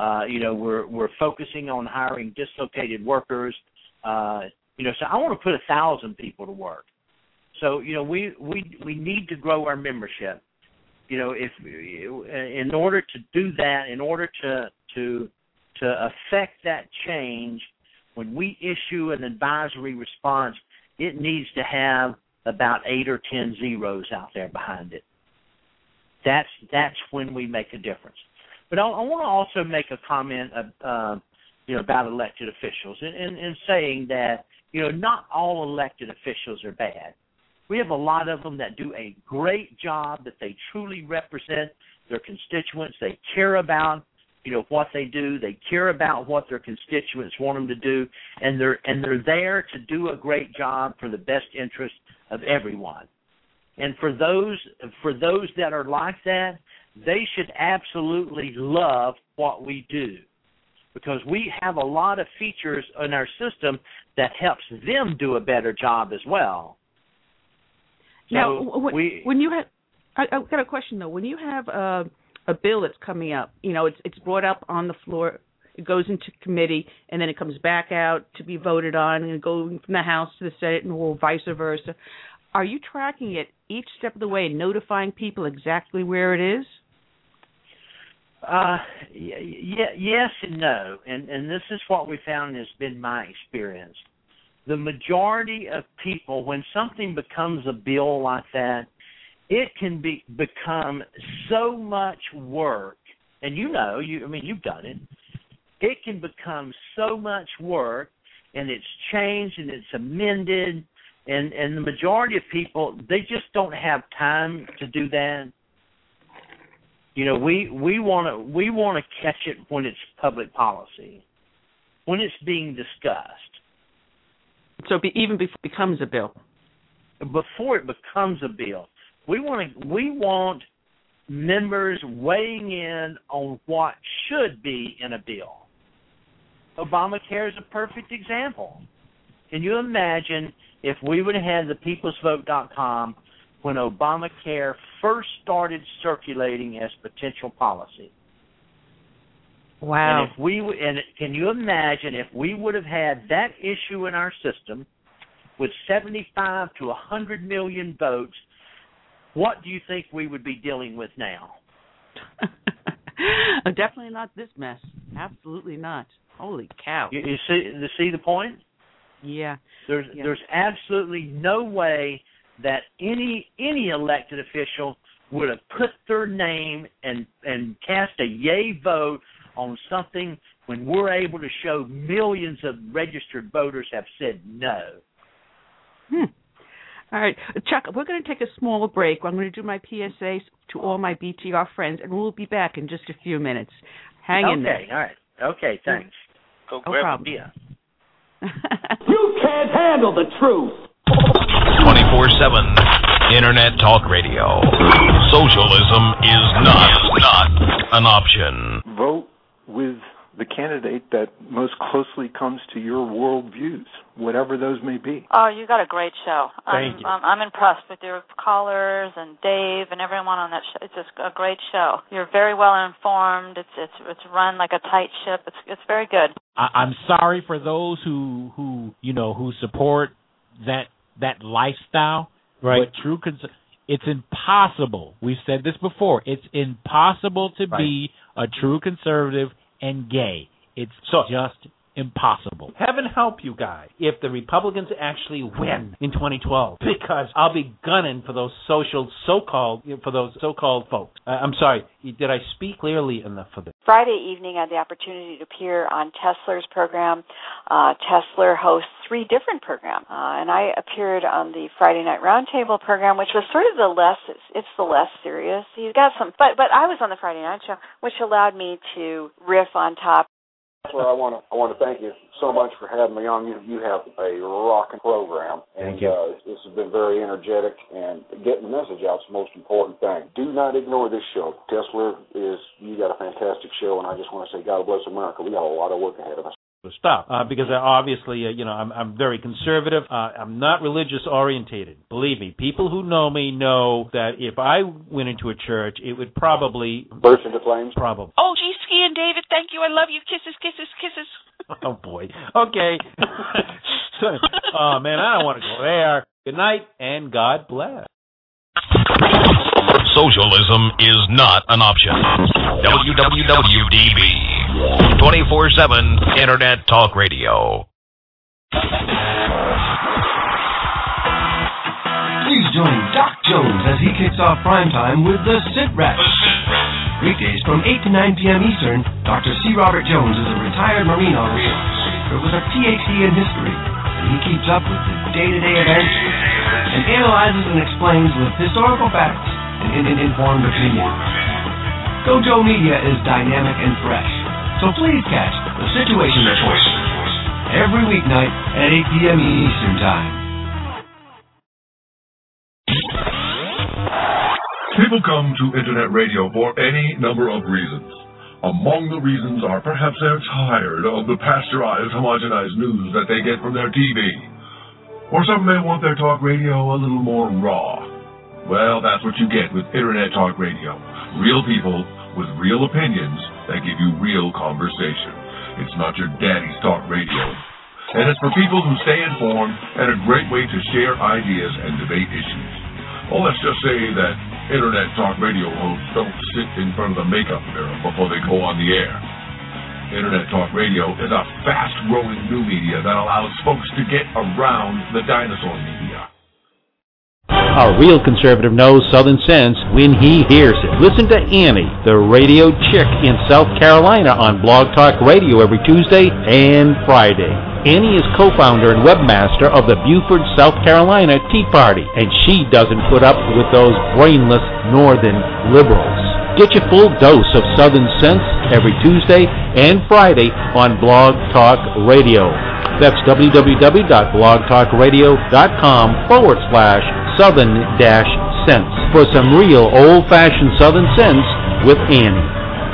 We're focusing on hiring dislocated workers. So I want to put 1,000 people to work. So, we need to grow our membership. If in order to do that, in order to affect that change, when we issue an advisory response, it needs to have about 8 or 10 zeros out there behind it. That's when we make a difference. But I want to also make a comment, about elected officials, and saying that not all elected officials are bad. We have a lot of them that do a great job, that they truly represent their constituents. They care about what they do. They care about what their constituents want them to do, and they're there to do a great job for the best interest of everyone. And for those that are like that, they should absolutely love what we do, because we have a lot of features in our system that helps them do a better job as well. So now, when you have, I've got a question though. When you have a bill that's coming up, it's brought up on the floor, it goes into committee, and then it comes back out to be voted on, and going from the House to the Senate, or vice versa. Are you tracking it each step of the way and notifying people exactly where it is? Yes and no, and this is what we found has been my experience. The majority of people, when something becomes a bill like that, it can become so much work, and you've done it. It can become so much work, and it's changed and it's amended, and the majority of people, they just don't have time to do that. You know, we want to catch it when it's public policy, when it's being discussed. So even before it becomes a bill. Before it becomes a bill, we want members weighing in on what should be in a bill. Obamacare is a perfect example. Can you imagine if we would have had the peoplesvote.com when Obamacare first started circulating as potential policy? Wow. And can you imagine if we would have had that issue in our system with 75 to 100 million votes, what do you think we would be dealing with now? Definitely not this mess. Absolutely not. Holy cow. You see the point? Yeah. There's absolutely no way that any elected official would have put their name and cast a yay vote on something when we're able to show millions of registered voters have said no. All right. Chuck, we're going to take a small break. I'm going to do my PSAs to all my BTR friends, and we'll be back in just a few minutes. Hang in there. Okay, all right. Okay, thanks. Go No grab problem. a beer. You can't handle the truth. 24/7 Internet Talk Radio. Socialism is not an option. Vote with the candidate that most closely comes to your worldviews, whatever those may be. Oh, you got a great show. Thank you. I'm impressed with your callers and Dave and everyone on that show. It's just a great show. You're very well informed. It's run like a tight ship. It's very good. I'm sorry for those who support that lifestyle. Right. But it's impossible. We've said this before. It's impossible to be a true conservative and gay. It's just impossible. Heaven help you, Guy, if the Republicans actually win in 2012, because I'll be gunning for those so-called folks. I'm sorry, did I speak clearly enough for this? Friday evening, I had the opportunity to appear on Tesler's program. Tesler hosts 3 different programs, and I appeared on the Friday Night Roundtable program, which was sort of the less serious. He's got some, but I was on the Friday Night show, which allowed me to riff on top. Well, I want to thank you so much for having me on. You have a rocking program, and Thank you. This has been very energetic, and getting the message out is the most important thing. Do not ignore this show. Tesla you got a fantastic show, and I just want to say God bless America. We got a lot of work ahead of us. Stop, because obviously, I'm very conservative. I'm not religious orientated. Believe me, people who know me know that if I went into a church, it would probably burst into flames. Probably. Oh, gee, Ski and David, thank you. I love you. Kisses, kisses, kisses. Oh boy. Okay. Oh man, I don't want to go there. Good night and God bless. Socialism is not an option. WWWDB. 24/7 Internet Talk Radio. Please join Doc Jones as he kicks off primetime with The Sit Rep. Weekdays from 8 to 9 p.m. Eastern, Dr. C. Robert Jones is a retired Marine officer with a Ph.D. in history, and he keeps up with the day-to-day events and analyzes and explains with historical facts and informed opinion. Gojo Media is dynamic and fresh, so please catch The Situation Report every weeknight at 8 p.m. Eastern Time. People come to Internet radio for any number of reasons. Among the reasons are perhaps they're tired of the pasteurized, homogenized news that they get from their TV. Or some may want their talk radio a little more raw. Well, that's what you get with Internet Talk Radio. Real people with real opinions that give you real conversation. It's not your daddy's talk radio. And it's for people who stay informed and a great way to share ideas and debate issues. Well, let's just say that Internet Talk Radio hosts don't sit in front of the makeup mirror before they go on the air. Internet Talk Radio is a fast-growing new media that allows folks to get around the dinosaur media. A real conservative knows Southern sense when he hears it. Listen to Annie, the radio chick in South Carolina on Blog Talk Radio every Tuesday and Friday. Annie is co-founder and webmaster of the Beaufort, South Carolina Tea Party, and she doesn't put up with those brainless northern liberals. Get your full dose of Southern Sense every Tuesday and Friday on Blog Talk Radio. That's www.blogtalkradio.com/Southern-Sense for some real old-fashioned Southern Sense with Annie.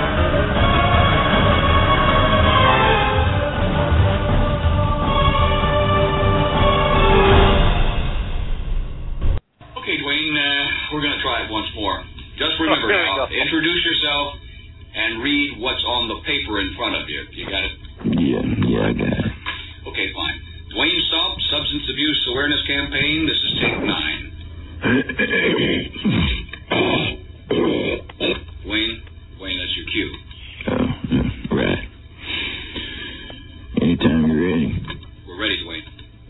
Okay, Dwayne, we're going to try it once more. Just remember now, introduce yourself and read what's on the paper in front of you. You got it? Yeah, I got it. Okay, fine. Dwayne Stomp, Substance Abuse Awareness Campaign. This is take 9. Dwayne, that's your cue. Right. Anytime you're ready. We're ready, Dwayne.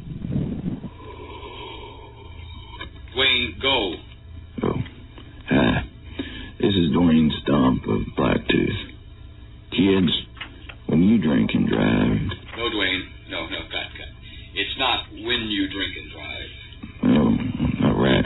Dwayne, go. Hi. This is Dwayne Stomp of Blacktooth. Kids, when you drink and drive... No, Dwayne. No, cut. It's not when you drink and drive. Oh, right.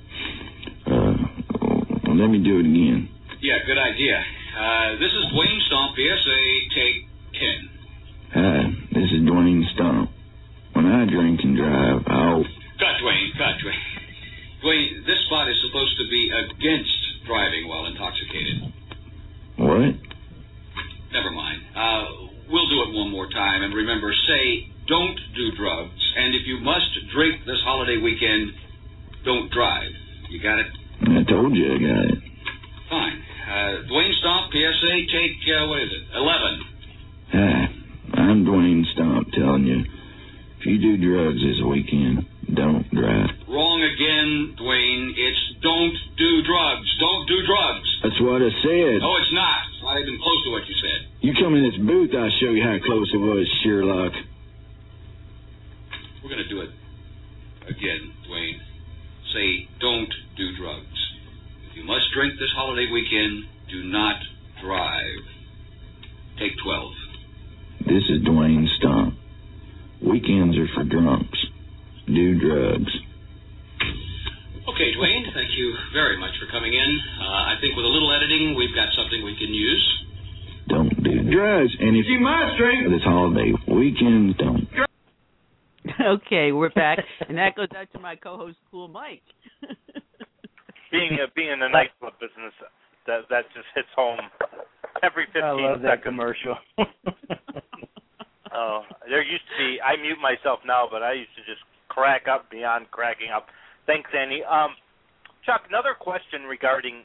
Let me do it again. Yeah, good idea. This is Dwayne Stomp, PSA, take 10. Hi, this is Dwayne Stomp. When I drink and drive, I'll... Cut, Dwayne. Dwayne, this spot is supposed to be against driving while intoxicated. What? Never mind. We'll do it one more time. And remember, say, don't do drugs. And if you must drink this holiday weekend, don't drive. You got it? I told you I got it. Fine. Dwayne Stomp, PSA, take, 11. Hi, I'm Dwayne Stomp telling you, if you do drugs this weekend, don't drive. Wrong again, Dwayne. It's don't do drugs. Don't do drugs. That's what I said. No, it's not. It's not even close to what you said. You come in this booth, I'll show you how close it was, Sherlock. We're going to do it again, Dwayne. Say, don't do drugs. If you must drink this holiday weekend, do not drive. Take 12. This is Dwayne Stomp. Weekends are for drunks. Do drugs. Okay, Dwayne, thank you very much for coming in. I think with a little editing, we've got something we can use. Don't do drugs. And if you must drink this holiday weekend, don't. Okay, we're back. And that goes out to my co-host, Cool Mike. Being in the nightclub business, that just hits home every 15 seconds. I love that commercial. Oh, there used to be, I mute myself now, but I used to just crack up beyond cracking up. Thanks, Annie. Chuck, another question regarding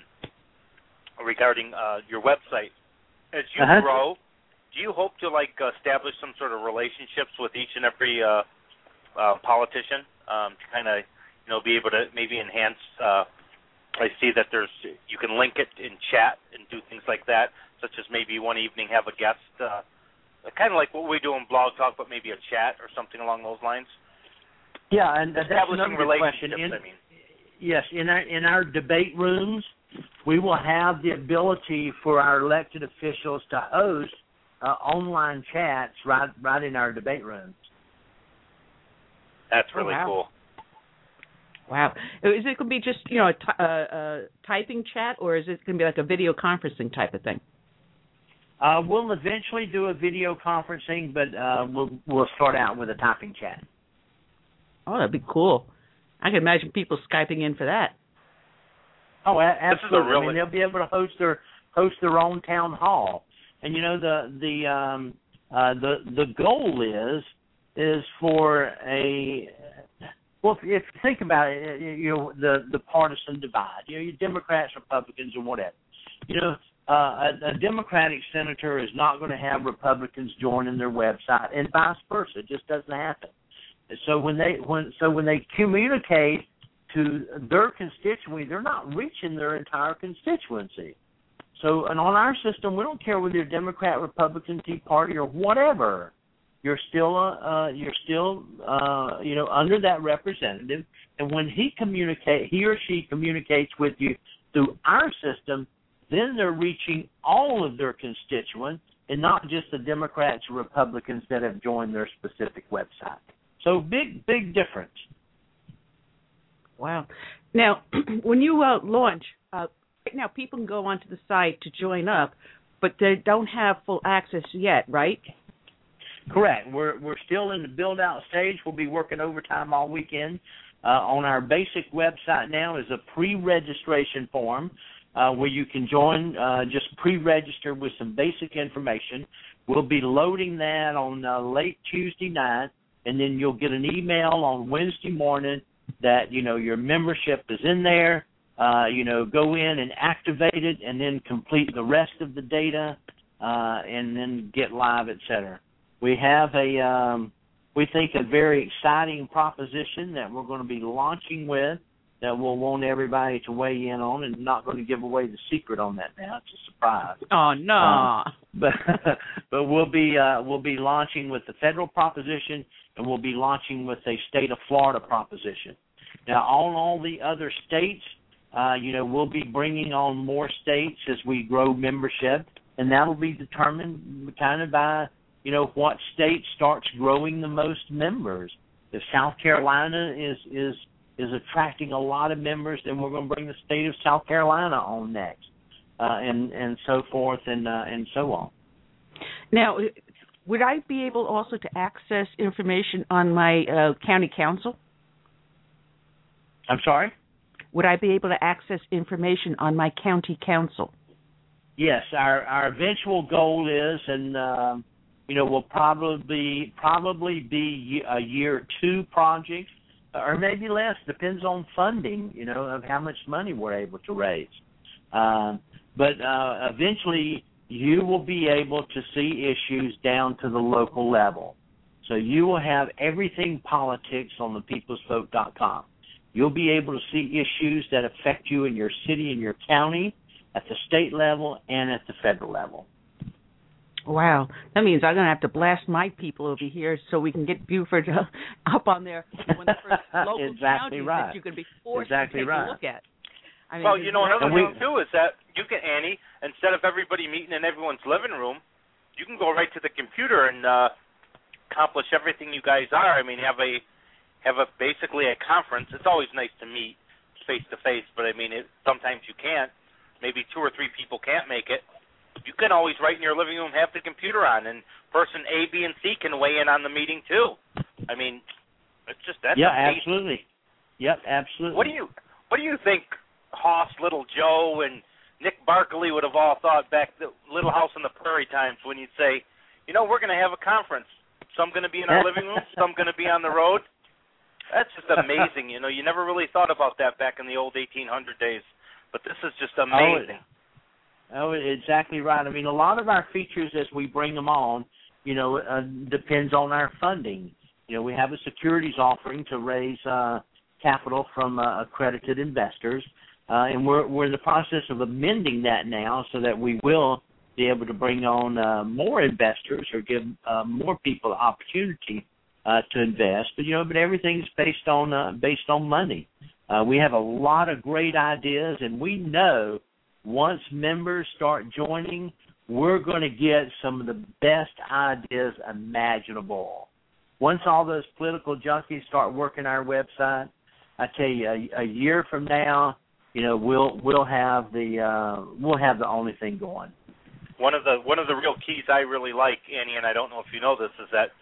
your website. As you grow, do you hope to establish some sort of relationships with each and every politician to kind of be able to maybe enhance? I see that you can link it in chat and do things like that, such as maybe one evening have a guest. Kind of like what we do in Blog Talk, but maybe a chat or something along those lines. Yeah, and that's establishing another question. Yes, in our debate rooms, we will have the ability for our elected officials to host online chats right in our debate rooms. That's really cool. Wow. Is it going to be just a typing chat, or is it going to be like a video conferencing type of thing? We'll eventually do a video conferencing, but we'll start out with a typing chat. Oh, that'd be cool. I can imagine people Skyping in for that. Oh, absolutely. They'll be able to host their own town hall. And the goal is for if you think about it, the partisan divide. You Democrats, Republicans, or whatever. A Democratic senator is not going to have Republicans joining their website, and vice versa. It just doesn't happen. So when they communicate to their constituency, they're not reaching their entire constituency. So, and on our system, we don't care whether you're Democrat, Republican, Tea Party, or whatever. You're still under that representative. And when he or she communicates with you through our system, then they're reaching all of their constituents and not just the Democrats or Republicans that have joined their specific website. So big difference. Wow. Now, when you launch, Right now, people can go onto the site to join up, but they don't have full access yet, right? Correct. We're still in the build-out stage. We'll be working overtime all weekend. On our basic website now is a pre-registration form where you can join, just pre-register with some basic information. We'll be loading that on late Tuesday night, and then you'll get an email on Wednesday morning that, your membership is in there. Go in and activate it, and then complete the rest of the data, and then get live, etc. We have we think a very exciting proposition that we're going to be launching with that we'll want everybody to weigh in on, and not going to give away the secret on that now. It's a surprise. Oh no! But we'll be launching with the federal proposition, and we'll be launching with a state of Florida proposition. Now, on all the other states, we'll be bringing on more states as we grow membership, and that'll be determined kind of by what state starts growing the most members. If South Carolina is attracting a lot of members, then we're going to bring the state of South Carolina on next, and so forth and so on. Now, would I be able also to access information on my county council? I'm sorry? Would I be able to access information on my county council? Yes, our eventual goal is, and will probably be a year 2 project, or maybe less, depends on funding, of how much money we're able to raise. But eventually, you will be able to see issues down to the local level. So you will have everything politics on thepeoplesvote.com. You'll be able to see issues that affect you in your city and your county, at the state level and at the federal level. Wow. That means I'm going to have to blast my people over here so we can get Buford up on there. One of the first local exactly counties right. that you can be forced exactly to take right. a look at. I mean, well, another thing, too, is that you can, Annie, instead of everybody meeting in everyone's living room, you can go right to the computer and accomplish everything you guys are. I mean, have a basically a conference. It's always nice to meet face-to-face, but, I mean, sometimes you can't. Maybe 2 or 3 people can't make it. You can always, right in your living room, have the computer on, and person A, B, and C can weigh in on the meeting, too. I mean, that's yeah, amazing. Absolutely. Yep, absolutely. What do you think Hoss, Little Joe, and Nick Barkley would have all thought back the Little House on the Prairie times when you'd say, we're going to have a conference. Some going to be in our living room, some going to be on the road. That's just amazing. You never really thought about that back in the old 1800 days, but this is just amazing. Oh, exactly right. I mean, a lot of our features as we bring them on, depends on our funding. We have a securities offering to raise capital from accredited investors, and we're in the process of amending that now so that we will be able to bring on more investors or give more people the opportunity to invest. But everything's based on money. We have a lot of great ideas, and we know once members start joining, we're going to get some of the best ideas imaginable. Once all those political junkies start working our website, I tell you, a year from now, we'll have the only thing going. One of the real keys I really like, Annie, and I don't know if you know this, is that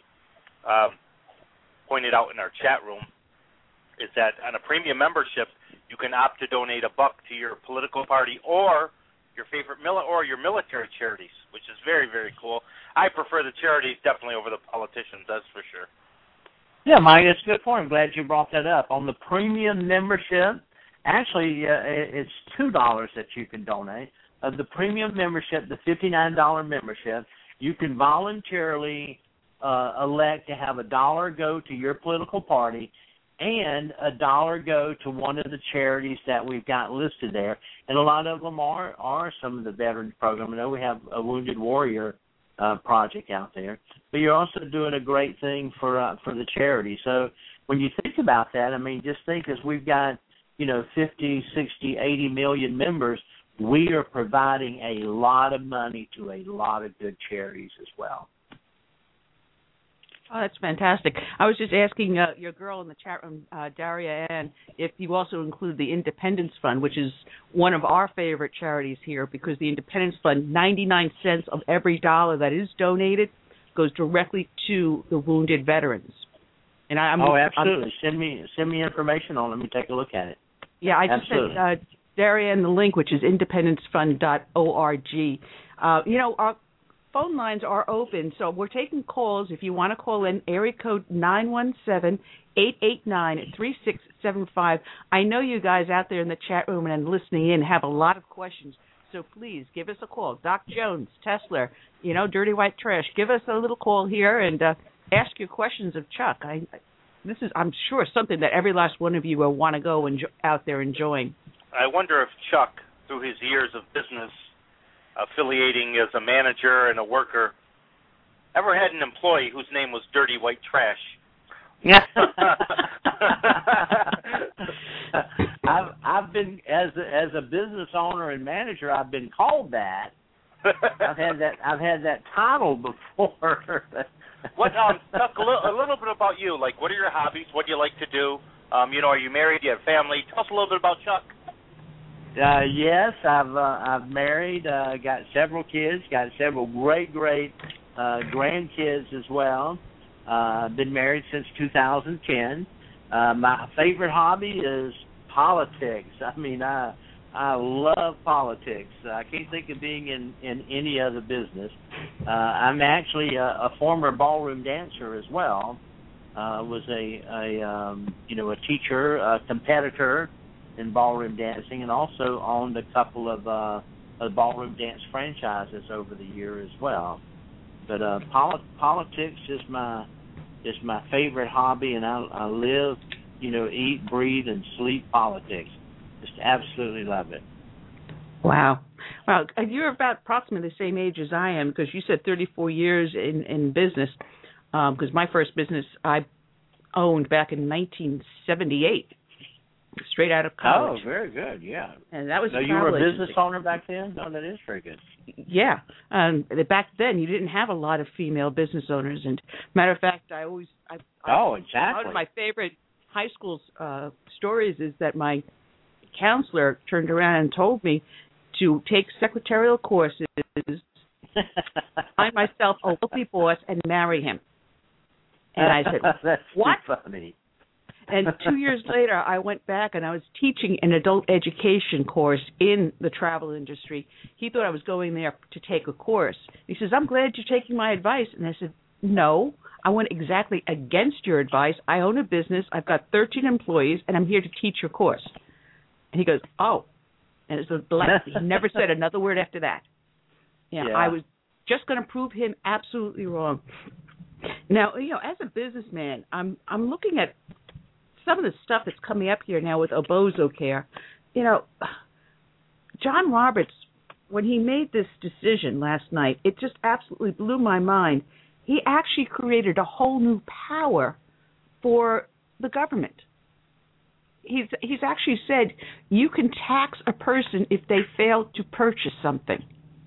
pointed out in our chat room, is that on a premium membership, you can opt to donate $1 to your political party or your favorite or your military charities, which is very, very cool. I prefer the charities definitely over the politicians, that's for sure. Yeah, Mike, that's a good point. I'm glad you brought that up. On the premium membership, actually, it's $2 that you can donate. The premium membership, the $59 membership, you can voluntarily elect to have $1 go to your political party and $1 go to one of the charities that we've got listed there. And a lot of them are some of the veterans program. I know we have a Wounded Warrior project out there, but you're also doing a great thing for the charity. So when you think about that, I mean, just think as we've got 50, 60, 80 million members, we are providing a lot of money to a lot of good charities as well. Oh, that's fantastic. I was just asking your girl in the chat room, Daria Ann, if you also include the Independence Fund, which is one of our favorite charities here, because the Independence Fund, 99 cents of every dollar that is donated goes directly to the wounded veterans. And absolutely. Send me information on it. Let me take a look at it. Yeah, I just sent Daria Ann the link, which is independencefund.org. Our phone lines are open, so we're taking calls. If you want to call in, area code 917-889-3675. I know you guys out there in the chat room and listening in have a lot of questions, so please give us a call. Doc Jones, Tesla, Dirty White Trash. Give us a little call here and ask your questions of Chuck. This is, I'm sure, something that every last one of you will want to go out there enjoying. I wonder if Chuck, through his years of business, affiliating as a manager and a worker, ever had an employee whose name was Dirty White Trash. Yeah. I've been as a business owner and manager, I've been called that. I've had that title before. What, Chuck, a little bit about you. Like, what are your hobbies? What do you like to do? Are you married? Do you have family? Tell us a little bit about Chuck. Yes, I've married, got several kids, got several great grandkids as well. Been married since 2010. My favorite hobby is politics. I mean, I love politics. I can't think of being in any other business. I'm actually a former ballroom dancer as well. Was a teacher, a competitor in ballroom dancing, and also owned a couple of ballroom dance franchises over the year as well. But politics is my favorite hobby, and I live, eat, breathe, and sleep politics. Just absolutely love it. Wow. Well, you're about approximately the same age as I am, because you said 34 years in business, because my first business I owned back in 1978. Straight out of college. Oh, very good, yeah. And that was you were a business owner back then? No, that is very good. Yeah. Back then, you didn't have a lot of female business owners. And matter of fact, exactly. One of my favorite high school stories is that my counselor turned around and told me to take secretarial courses, find myself a wealthy boss, and marry him. And I said, That's what? Funny. And 2 years later, I went back and I was teaching an adult education course in the travel industry. He thought I was going there to take a course. He says, I'm glad you're taking my advice. And I said, no, I went exactly against your advice. I own a business. I've got 13 employees, and I'm here to teach your course. And he goes, oh. And it's the last. He never said another word after that. Yeah. I was just going to prove him absolutely wrong. Now, as a businessman, I'm looking at some of the stuff that's coming up here now with Obamacare. John Roberts, when he made this decision last night, it just absolutely blew my mind. He actually created a whole new power for the government. He's actually said you can tax a person if they fail to purchase something.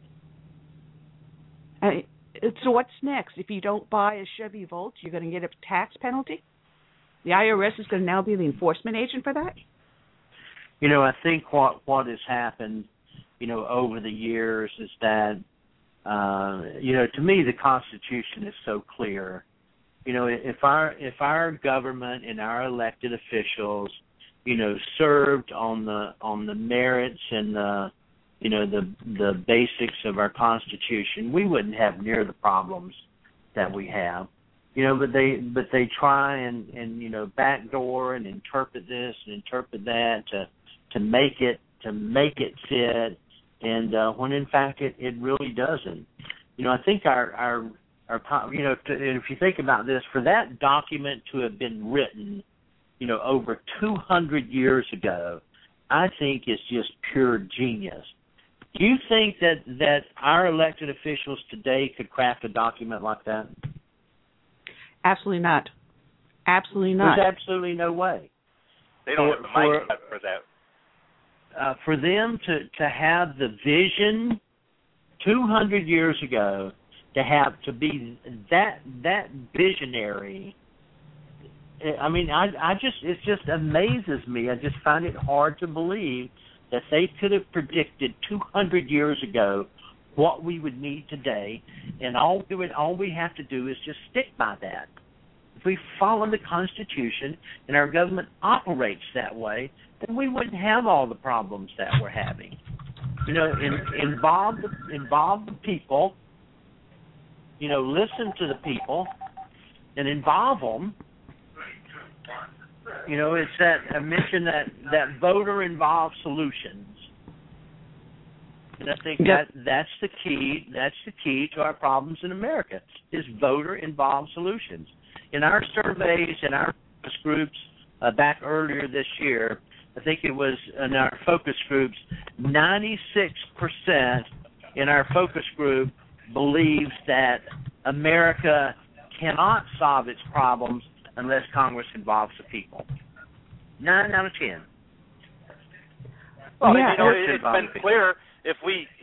So what's next? If you don't buy a Chevy Volt, you're going to get a tax penalty? The IRS is going to now be the enforcement agent for that? I think what has happened, over the years is that, to me the Constitution is so clear. If our government and our elected officials, served on the merits and the basics of our Constitution, we wouldn't have near the problems that we have. But they try and backdoor and interpret this and interpret that to make it fit, and when in fact it really doesn't. I think our if you think about this, for that document to have been written, over 200 years ago, I think is just pure genius. Do you think that our elected officials today could craft a document like that? Absolutely not. Absolutely not. There's absolutely no way. They don't have the mindset for that. For them to have the vision 200 years ago to be that visionary. I mean, it just amazes me. I just find it hard to believe that they could have predicted 200 years ago what we would need today, and all we have to do is just stick by that. If we follow the Constitution and our government operates that way, then we wouldn't have all the problems that we're having. You know, involve the people. You know, listen to the people and involve them. You know, it's that I mentioned that voter-involved solutions. And I think that's the key. That's the key to our problems in America is voter-involved solutions. In our surveys, in our focus groups back earlier this year, I think it was in our focus groups, 96% in our focus group believes that America cannot solve its problems unless Congress involves the people. 9 out of 10. Well, you know, it's been clear if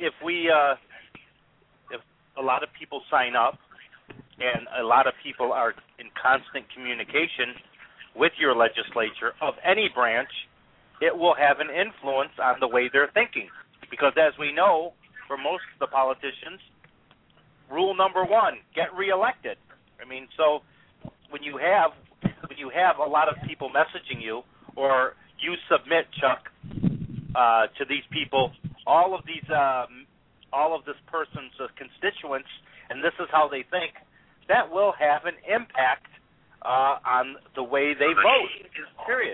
a lot of people sign up and a lot of people are in constant communication with your legislature of any branch, it will have an influence on the way they're thinking. Because as we know, for most of the politicians, rule number one, get reelected. I mean, so when you have a lot of people messaging you, or you submit, Chuck, to these people all of this person's constituents, and this is how they think, that will have an impact on the way they vote. Period.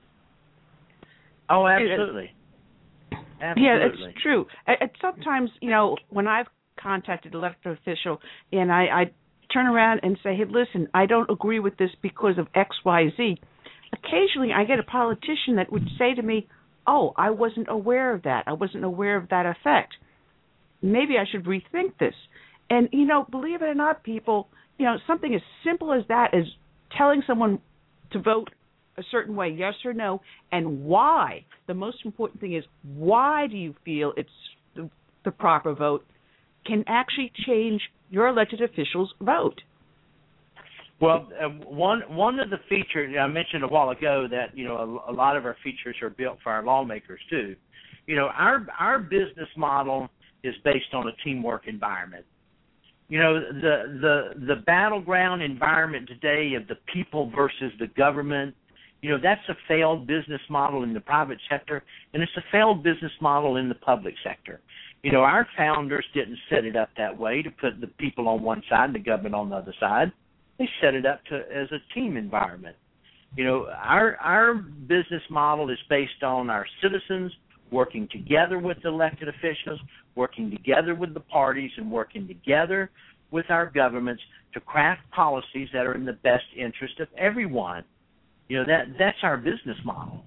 Oh, absolutely. Absolutely. Yeah, it's true. And sometimes, you know, when I've contacted an elected official and I turn around and say, hey, listen, I don't agree with this because of X, Y, Z, occasionally I get a politician that would say to me, oh, I wasn't aware of that. I wasn't aware of that effect. Maybe I should rethink this. And, you know, believe it or not, people, you know, something as simple as that as telling someone to vote a certain way, yes or no, and why. The most important thing is, why do you feel it's the proper vote, can actually change your elected official's vote. Well, one of the features I mentioned a while ago that, you know, a lot of our features are built for our lawmakers too. You know, our business model is based on a teamwork environment. You know, the battleground environment today of the people versus the government, you know, that's a failed business model in the private sector, and it's a failed business model in the public sector. You know, our founders didn't set it up that way to put the people on one side and the government on the other side. They set it up as a team environment. You know, our business model is based on our citizens working together with the elected officials, working together with the parties, and working together with our governments to craft policies that are in the best interest of everyone. You know, that's our business model.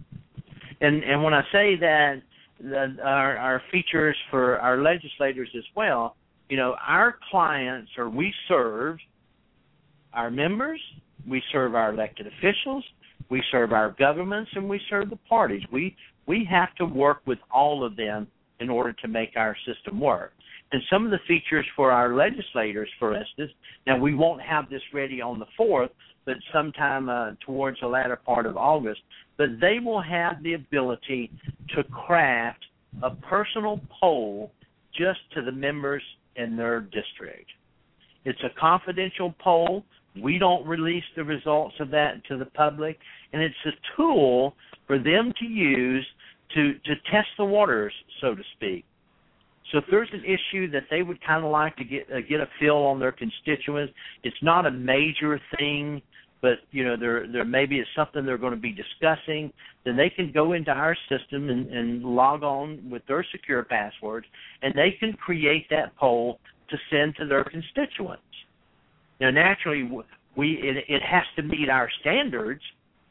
And when I say that our features for our legislators as well, you know, our clients, or we serve our members, we serve our elected officials, we serve our governments, and we serve the parties. We have to work with all of them in order to make our system work. And some of the features for our legislators, for instance, now we won't have this ready on the 4th, but sometime towards the latter part of August, but they will have the ability to craft a personal poll just to the members in their district. It's a confidential poll. We don't release the results of that to the public, and it's a tool for them to use to test the waters, so to speak. So if there's an issue that they would kind of like to get a feel on their constituents, it's not a major thing, but you know there maybe it's something they're going to be discussing, then they can go into our system and log on with their secure passwords, and they can create that poll to send to their constituents. Now, naturally, it has to meet our standards.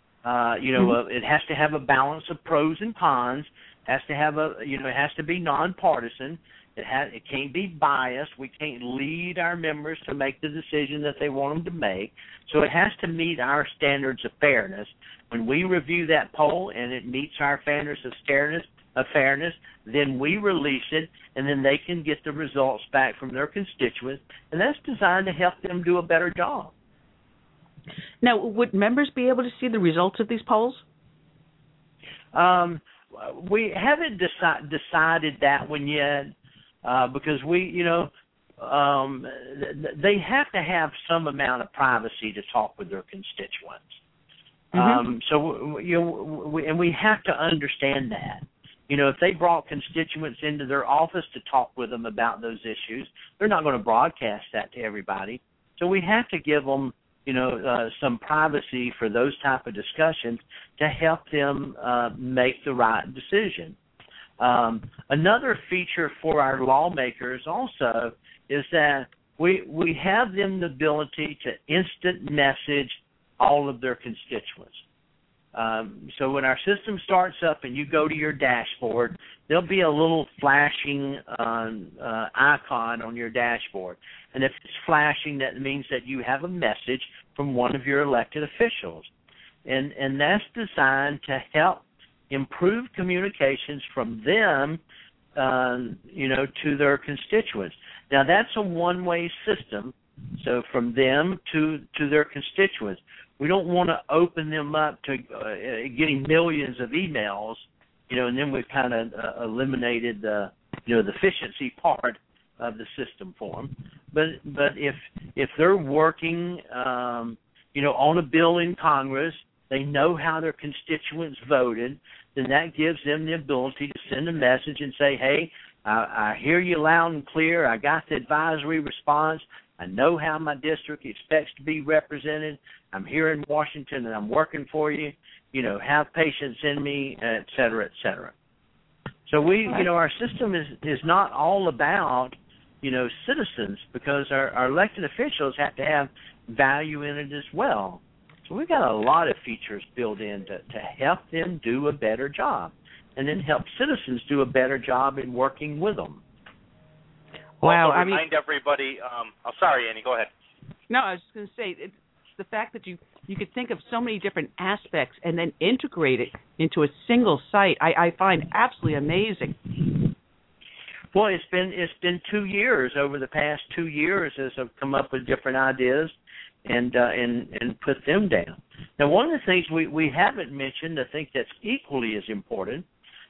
It has to have a balance of pros and cons. Has to have it has to be nonpartisan. It can't be biased. We can't lead our members to make the decision that they want them to make. So it has to meet our standards of fairness. When we review that poll and it meets our standards of fairness, of fairness, then we release it, and then they can get the results back from their constituents, and that's designed to help them do a better job. Now, would members be able to see the results of these polls? We haven't decided that one yet, because they have to have some amount of privacy to talk with their constituents. Mm-hmm. We have to understand that. If they brought constituents into their office to talk with them about those issues, they're not going to broadcast that to everybody. So we have to give them, some privacy for those type of discussions to help them make the right decision. Another feature for our lawmakers also is that we have them the ability to instant message all of their constituents. So when our system starts up and you go to your dashboard, there'll be a little flashing icon on your dashboard. And if it's flashing, that means that you have a message from one of your elected officials. And that's designed to help improve communications from them, to their constituents. Now, that's a one-way system, so from them to their constituents. We don't want to open them up to getting millions of emails, and then we've kind of eliminated the efficiency part of the system for them. But if they're working, on a bill in Congress, they know how their constituents voted, then that gives them the ability to send a message and say, hey, I hear you loud and clear. I got the advisory response. I know how my district expects to be represented. I'm here in Washington and I'm working for you. Have patience in me, et cetera, et cetera. So our system is not all about, citizens, because our elected officials have to have value in it as well. So we've got a lot of features built in to help them do a better job, and then help citizens do a better job in working with them. Wow, remind everybody. Sorry, Annie, go ahead. No, I was just going to say, it's the fact that you could think of so many different aspects and then integrate it into a single site. I find absolutely amazing. Well, it's been 2 years. Over the past 2 years, as I've come up with different ideas and put them down. Now, one of the things we haven't mentioned, I think that's equally as important,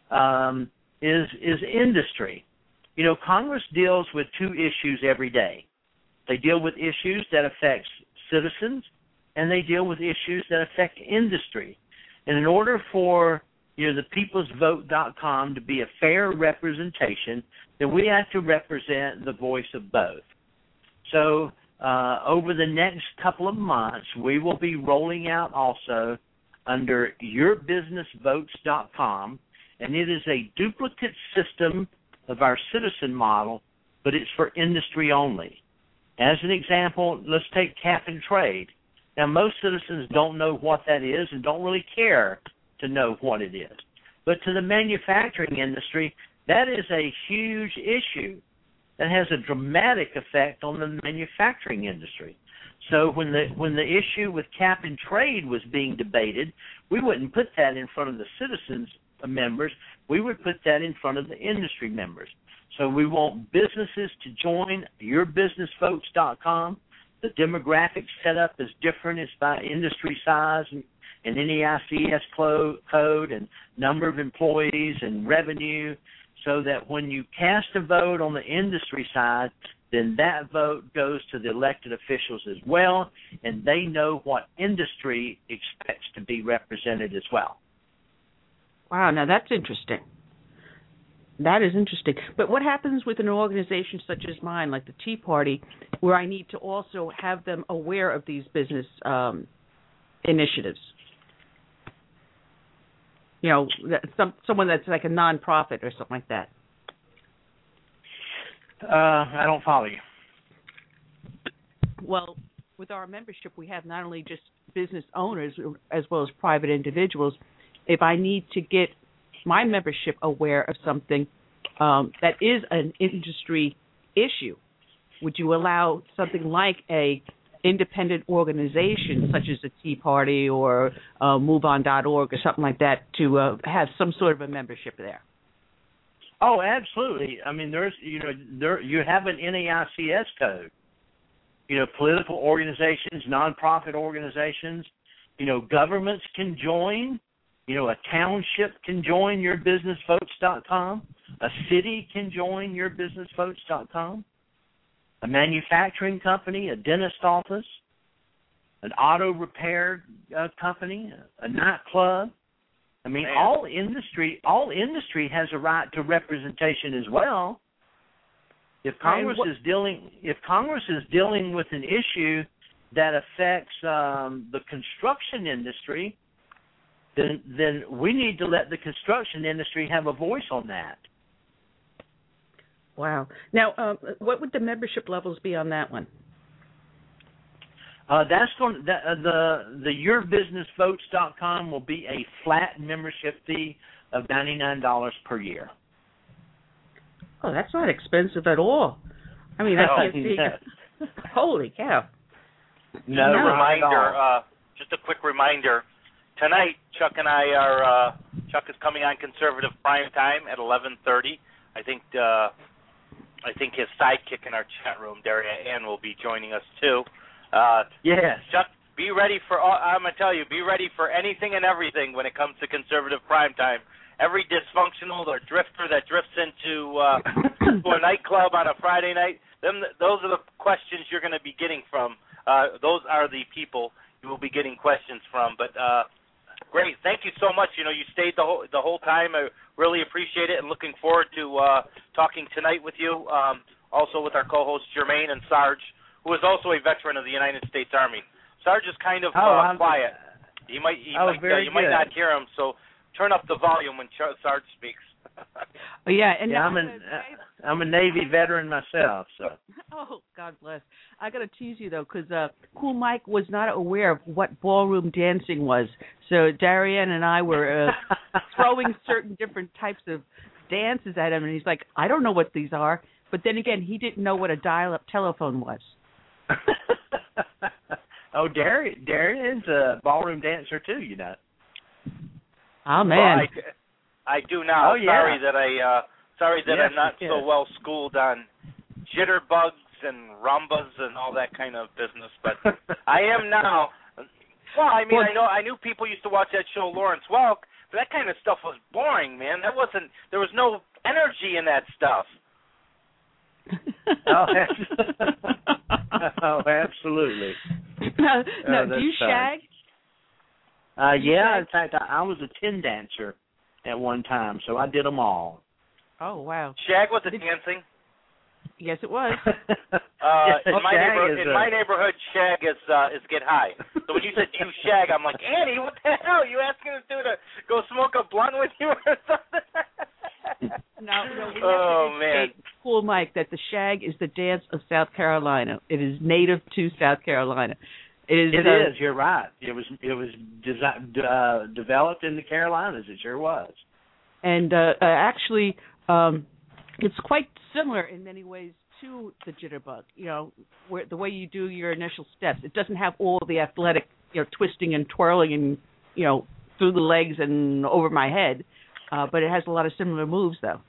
is industry. Congress deals with two issues every day. They deal with issues that affect citizens, and they deal with issues that affect industry. And in order for the peoplesvote.com to be a fair representation, then we have to represent the voice of both. So over the next couple of months, we will be rolling out also under yourbusinessvotes.com, and it is a duplicate system of our citizen model, but it's for industry only. As an example, let's take cap and trade. Now, most citizens don't know what that is and don't really care to know what it is. But to the manufacturing industry, that is a huge issue that has a dramatic effect on the manufacturing industry. So when the issue with cap and trade was being debated, we wouldn't put that in front of the citizens members. We would put that in front of the industry members. So we want businesses to join yourbusinessvotes.com. The demographic setup is different. It's by industry size and NEICS code and number of employees and revenue, so that when you cast a vote on the industry side, then that vote goes to the elected officials as well, and they know what industry expects to be represented as well. Wow, now that's interesting. That is interesting. But what happens with an organization such as mine, like the Tea Party, where I need to also have them aware of these business initiatives? Someone that's like a nonprofit or something like that. I don't follow you. Well, with our membership, we have not only just business owners as well as private individuals. If I need to get my membership aware of something that is an industry issue, would you allow something like a independent organization such as the Tea Party or MoveOn.org or something like that to have some sort of a membership there? Oh, absolutely. I mean, there's you have an NAICS code. Political organizations, nonprofit organizations, governments can join. A township can join yourbusinessvotes.com. A city can join yourbusinessvotes.com. A manufacturing company, a dentist office, an auto repair company, a nightclub. I mean, all industry has a right to representation as well. If Congress is dealing with an issue that affects the construction industry, then we need to let the construction industry have a voice on that. Wow. Now, what would the membership levels be on that one? That's going the yourbusinessvotes.com will be a flat membership fee of $99 per year. Oh, that's not expensive at all. I mean, holy cow. No, just a quick reminder. Tonight, Chuck and I are. Chuck is coming on Conservative Prime Time at 11:30. I think his sidekick in our chat room, Daria Ann, will be joining us too. Yes. Chuck, be ready for. I'm gonna tell you, be ready for anything and everything when it comes to Conservative Prime Time. Every dysfunctional or drifter that drifts into to a nightclub on a Friday night, those are the questions you're going to be getting from. Those are the people you will be getting questions from. But great, thank you so much. You stayed the whole time. I really appreciate it, and looking forward to talking tonight with you. Also with our co-hosts Jermaine and Sarge, who is also a veteran of the United States Army. Sarge is kind of quiet. You might not hear him, so turn up the volume when Sarge speaks. I'm a Navy veteran myself. So. Oh, God bless. I got to tease you, though, because Cool Mike was not aware of what ballroom dancing was. So Darian and I were throwing certain different types of dances at him, and he's like, I don't know what these are. But then again, he didn't know what a dial-up telephone was. Oh, Darian's a ballroom dancer, too, Oh, man. Well, I do now. Oh, yeah. Sorry that I'm not so well schooled on jitterbugs and rumbas and all that kind of business, but I am now. Well, I mean, I knew people used to watch that show Lawrence Welk, but that kind of stuff was boring, man. There was no energy in that stuff. Oh, absolutely. No, do you shag? In fact, I was a tin dancer at one time, so I did them all. Oh, wow. Shag was the dancing? Yes, it was. In my neighborhood, shag is get high. So when you said you shag, I'm like, Annie, what the hell? Are you asking us to go smoke a blunt with you or something? No, we have to educate Cool Mike that the shag is the dance of South Carolina. It is native to South Carolina. It is. You're right. It was developed in the Carolinas. It sure was. And actually, it's quite similar in many ways to the jitterbug. Where the way you do your initial steps, it doesn't have all the athletic, twisting and twirling and through the legs and over my head, but it has a lot of similar moves, though.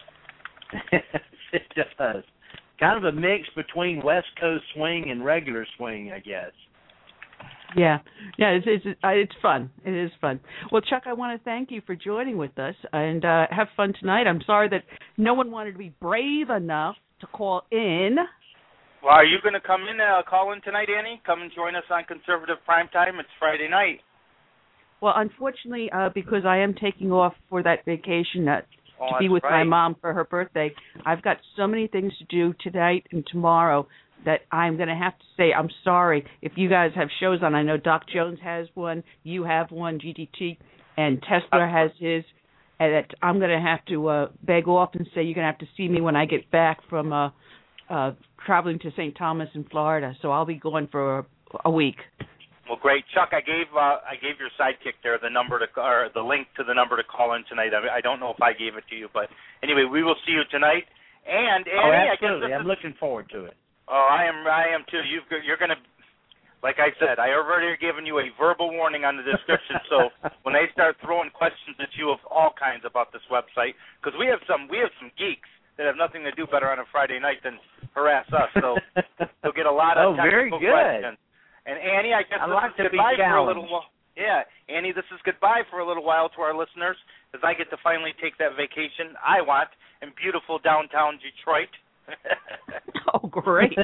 It does. Kind of a mix between West Coast swing and regular swing, I guess. Yeah, it's fun. It is fun. Well, Chuck, I want to thank you for joining with us, and have fun tonight. I'm sorry that no one wanted to be brave enough to call in. Well, are you going to come in, call in tonight, Annie? Come and join us on Conservative Prime Time. It's Friday night. Well, unfortunately, because I am taking off for that vacation to be with my mom for her birthday, I've got so many things to do tonight and tomorrow that I'm going to have to say I'm sorry. If you guys have shows on, I know Doc Jones has one, you have one, GDT, and Tesla has his, and that I'm going to have to beg off and say you're going to have to see me when I get back from traveling to St. Thomas in Florida. So I'll be going for a week. Well, great, Chuck. I gave your sidekick there the number or the link to the number to call in tonight. I don't know if I gave it to you, but anyway, we will see you tonight. And Annie, absolutely. I'm looking forward to it. Oh, I am too. You're going to like I said, I already given you a verbal warning on the description. So when they start throwing questions at you of all kinds about this website, because we have some geeks that have nothing to do better on a Friday night than harass us. So they'll get a lot of technical questions. And Annie, I guess this is goodbye for a little while. Yeah, Annie, this is goodbye for a little while to our listeners, as I get to finally take that vacation I want in beautiful downtown Detroit. Oh, great.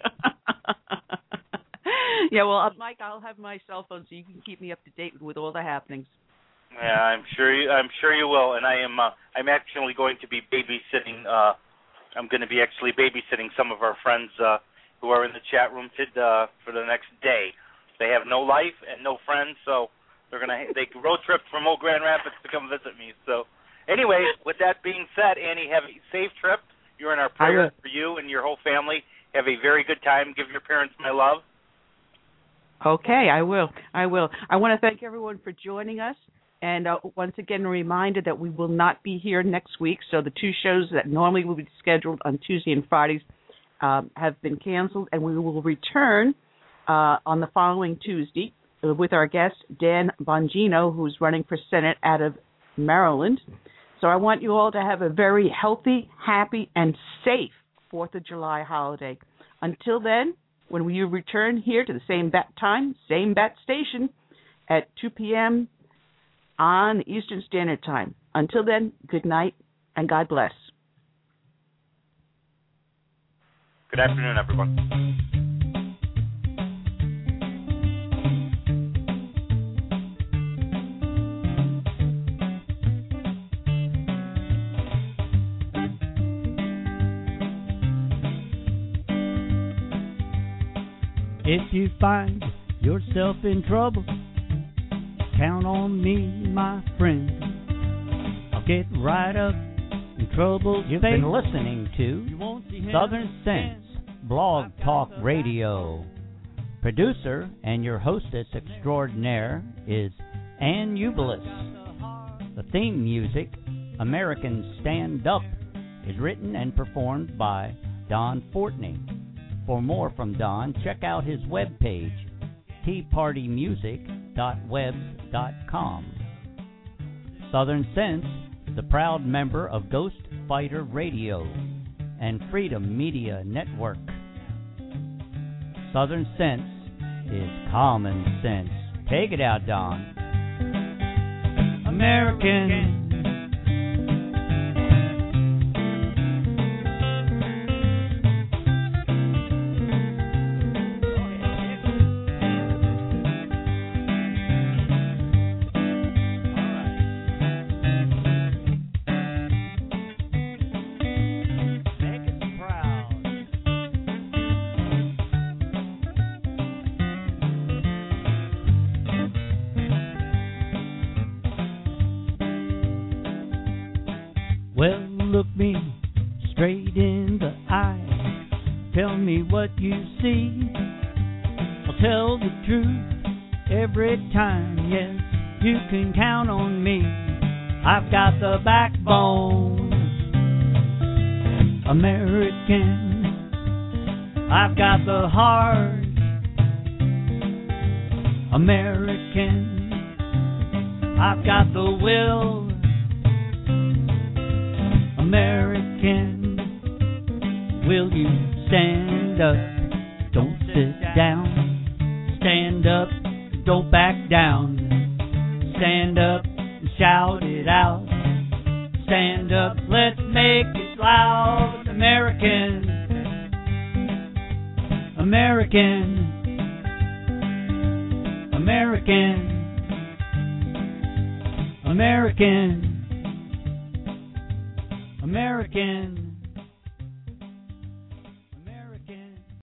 Yeah, well, Mike, I'll have my cell phone so you can keep me up to date with all the happenings. Yeah, I'm sure you will. And I'm actually going to be babysitting. I'm going to be actually babysitting some of our friends who are in the chat room for the next day. They have no life and no friends, so they road trip from old Grand Rapids to come visit me. So, anyway, with that being said, Annie, have a safe trip. You're in our prayers for you and your whole family. Have a very good time. Give your parents my love. Okay, I will. I want to thank everyone for joining us. And once again, a reminder that we will not be here next week. So the 2 shows that normally will be scheduled on Tuesday and Fridays have been canceled. And we will return on the following Tuesday with our guest, Dan Bongino, who's running for Senate out of Maryland. So I want you all to have a very healthy, happy, and safe 4th of July holiday. Until then, when you return here to the same bat time, same bat station at 2 p.m. on Eastern Standard Time. Until then, good night and God bless. Good afternoon, everyone. If you find yourself in trouble, count on me, my friend. I'll get right up in trouble. You've been listening to Southern Sense Blog Talk Radio. Producer and your hostess extraordinaire is Ann Ubelis. The theme music, American Stand Up, is written and performed by Don Fortney. For more from Don, check out his webpage, teapartymusic.webs.com. Southern Sense is a proud member of Ghost Fighter Radio and Freedom Media Network. Southern Sense is common sense. Take it out, Don. American. Well, look me straight in the eye. Tell me what you see. I'll tell the truth every time. Yes, you can count on me. I've got the backbone, American. I've got the heart, American. I've got the will, American. Will you stand up? Don't sit down. Stand up, don't back down. Stand up and shout it out. Stand up, let's make it loud. American, American, American, American, American.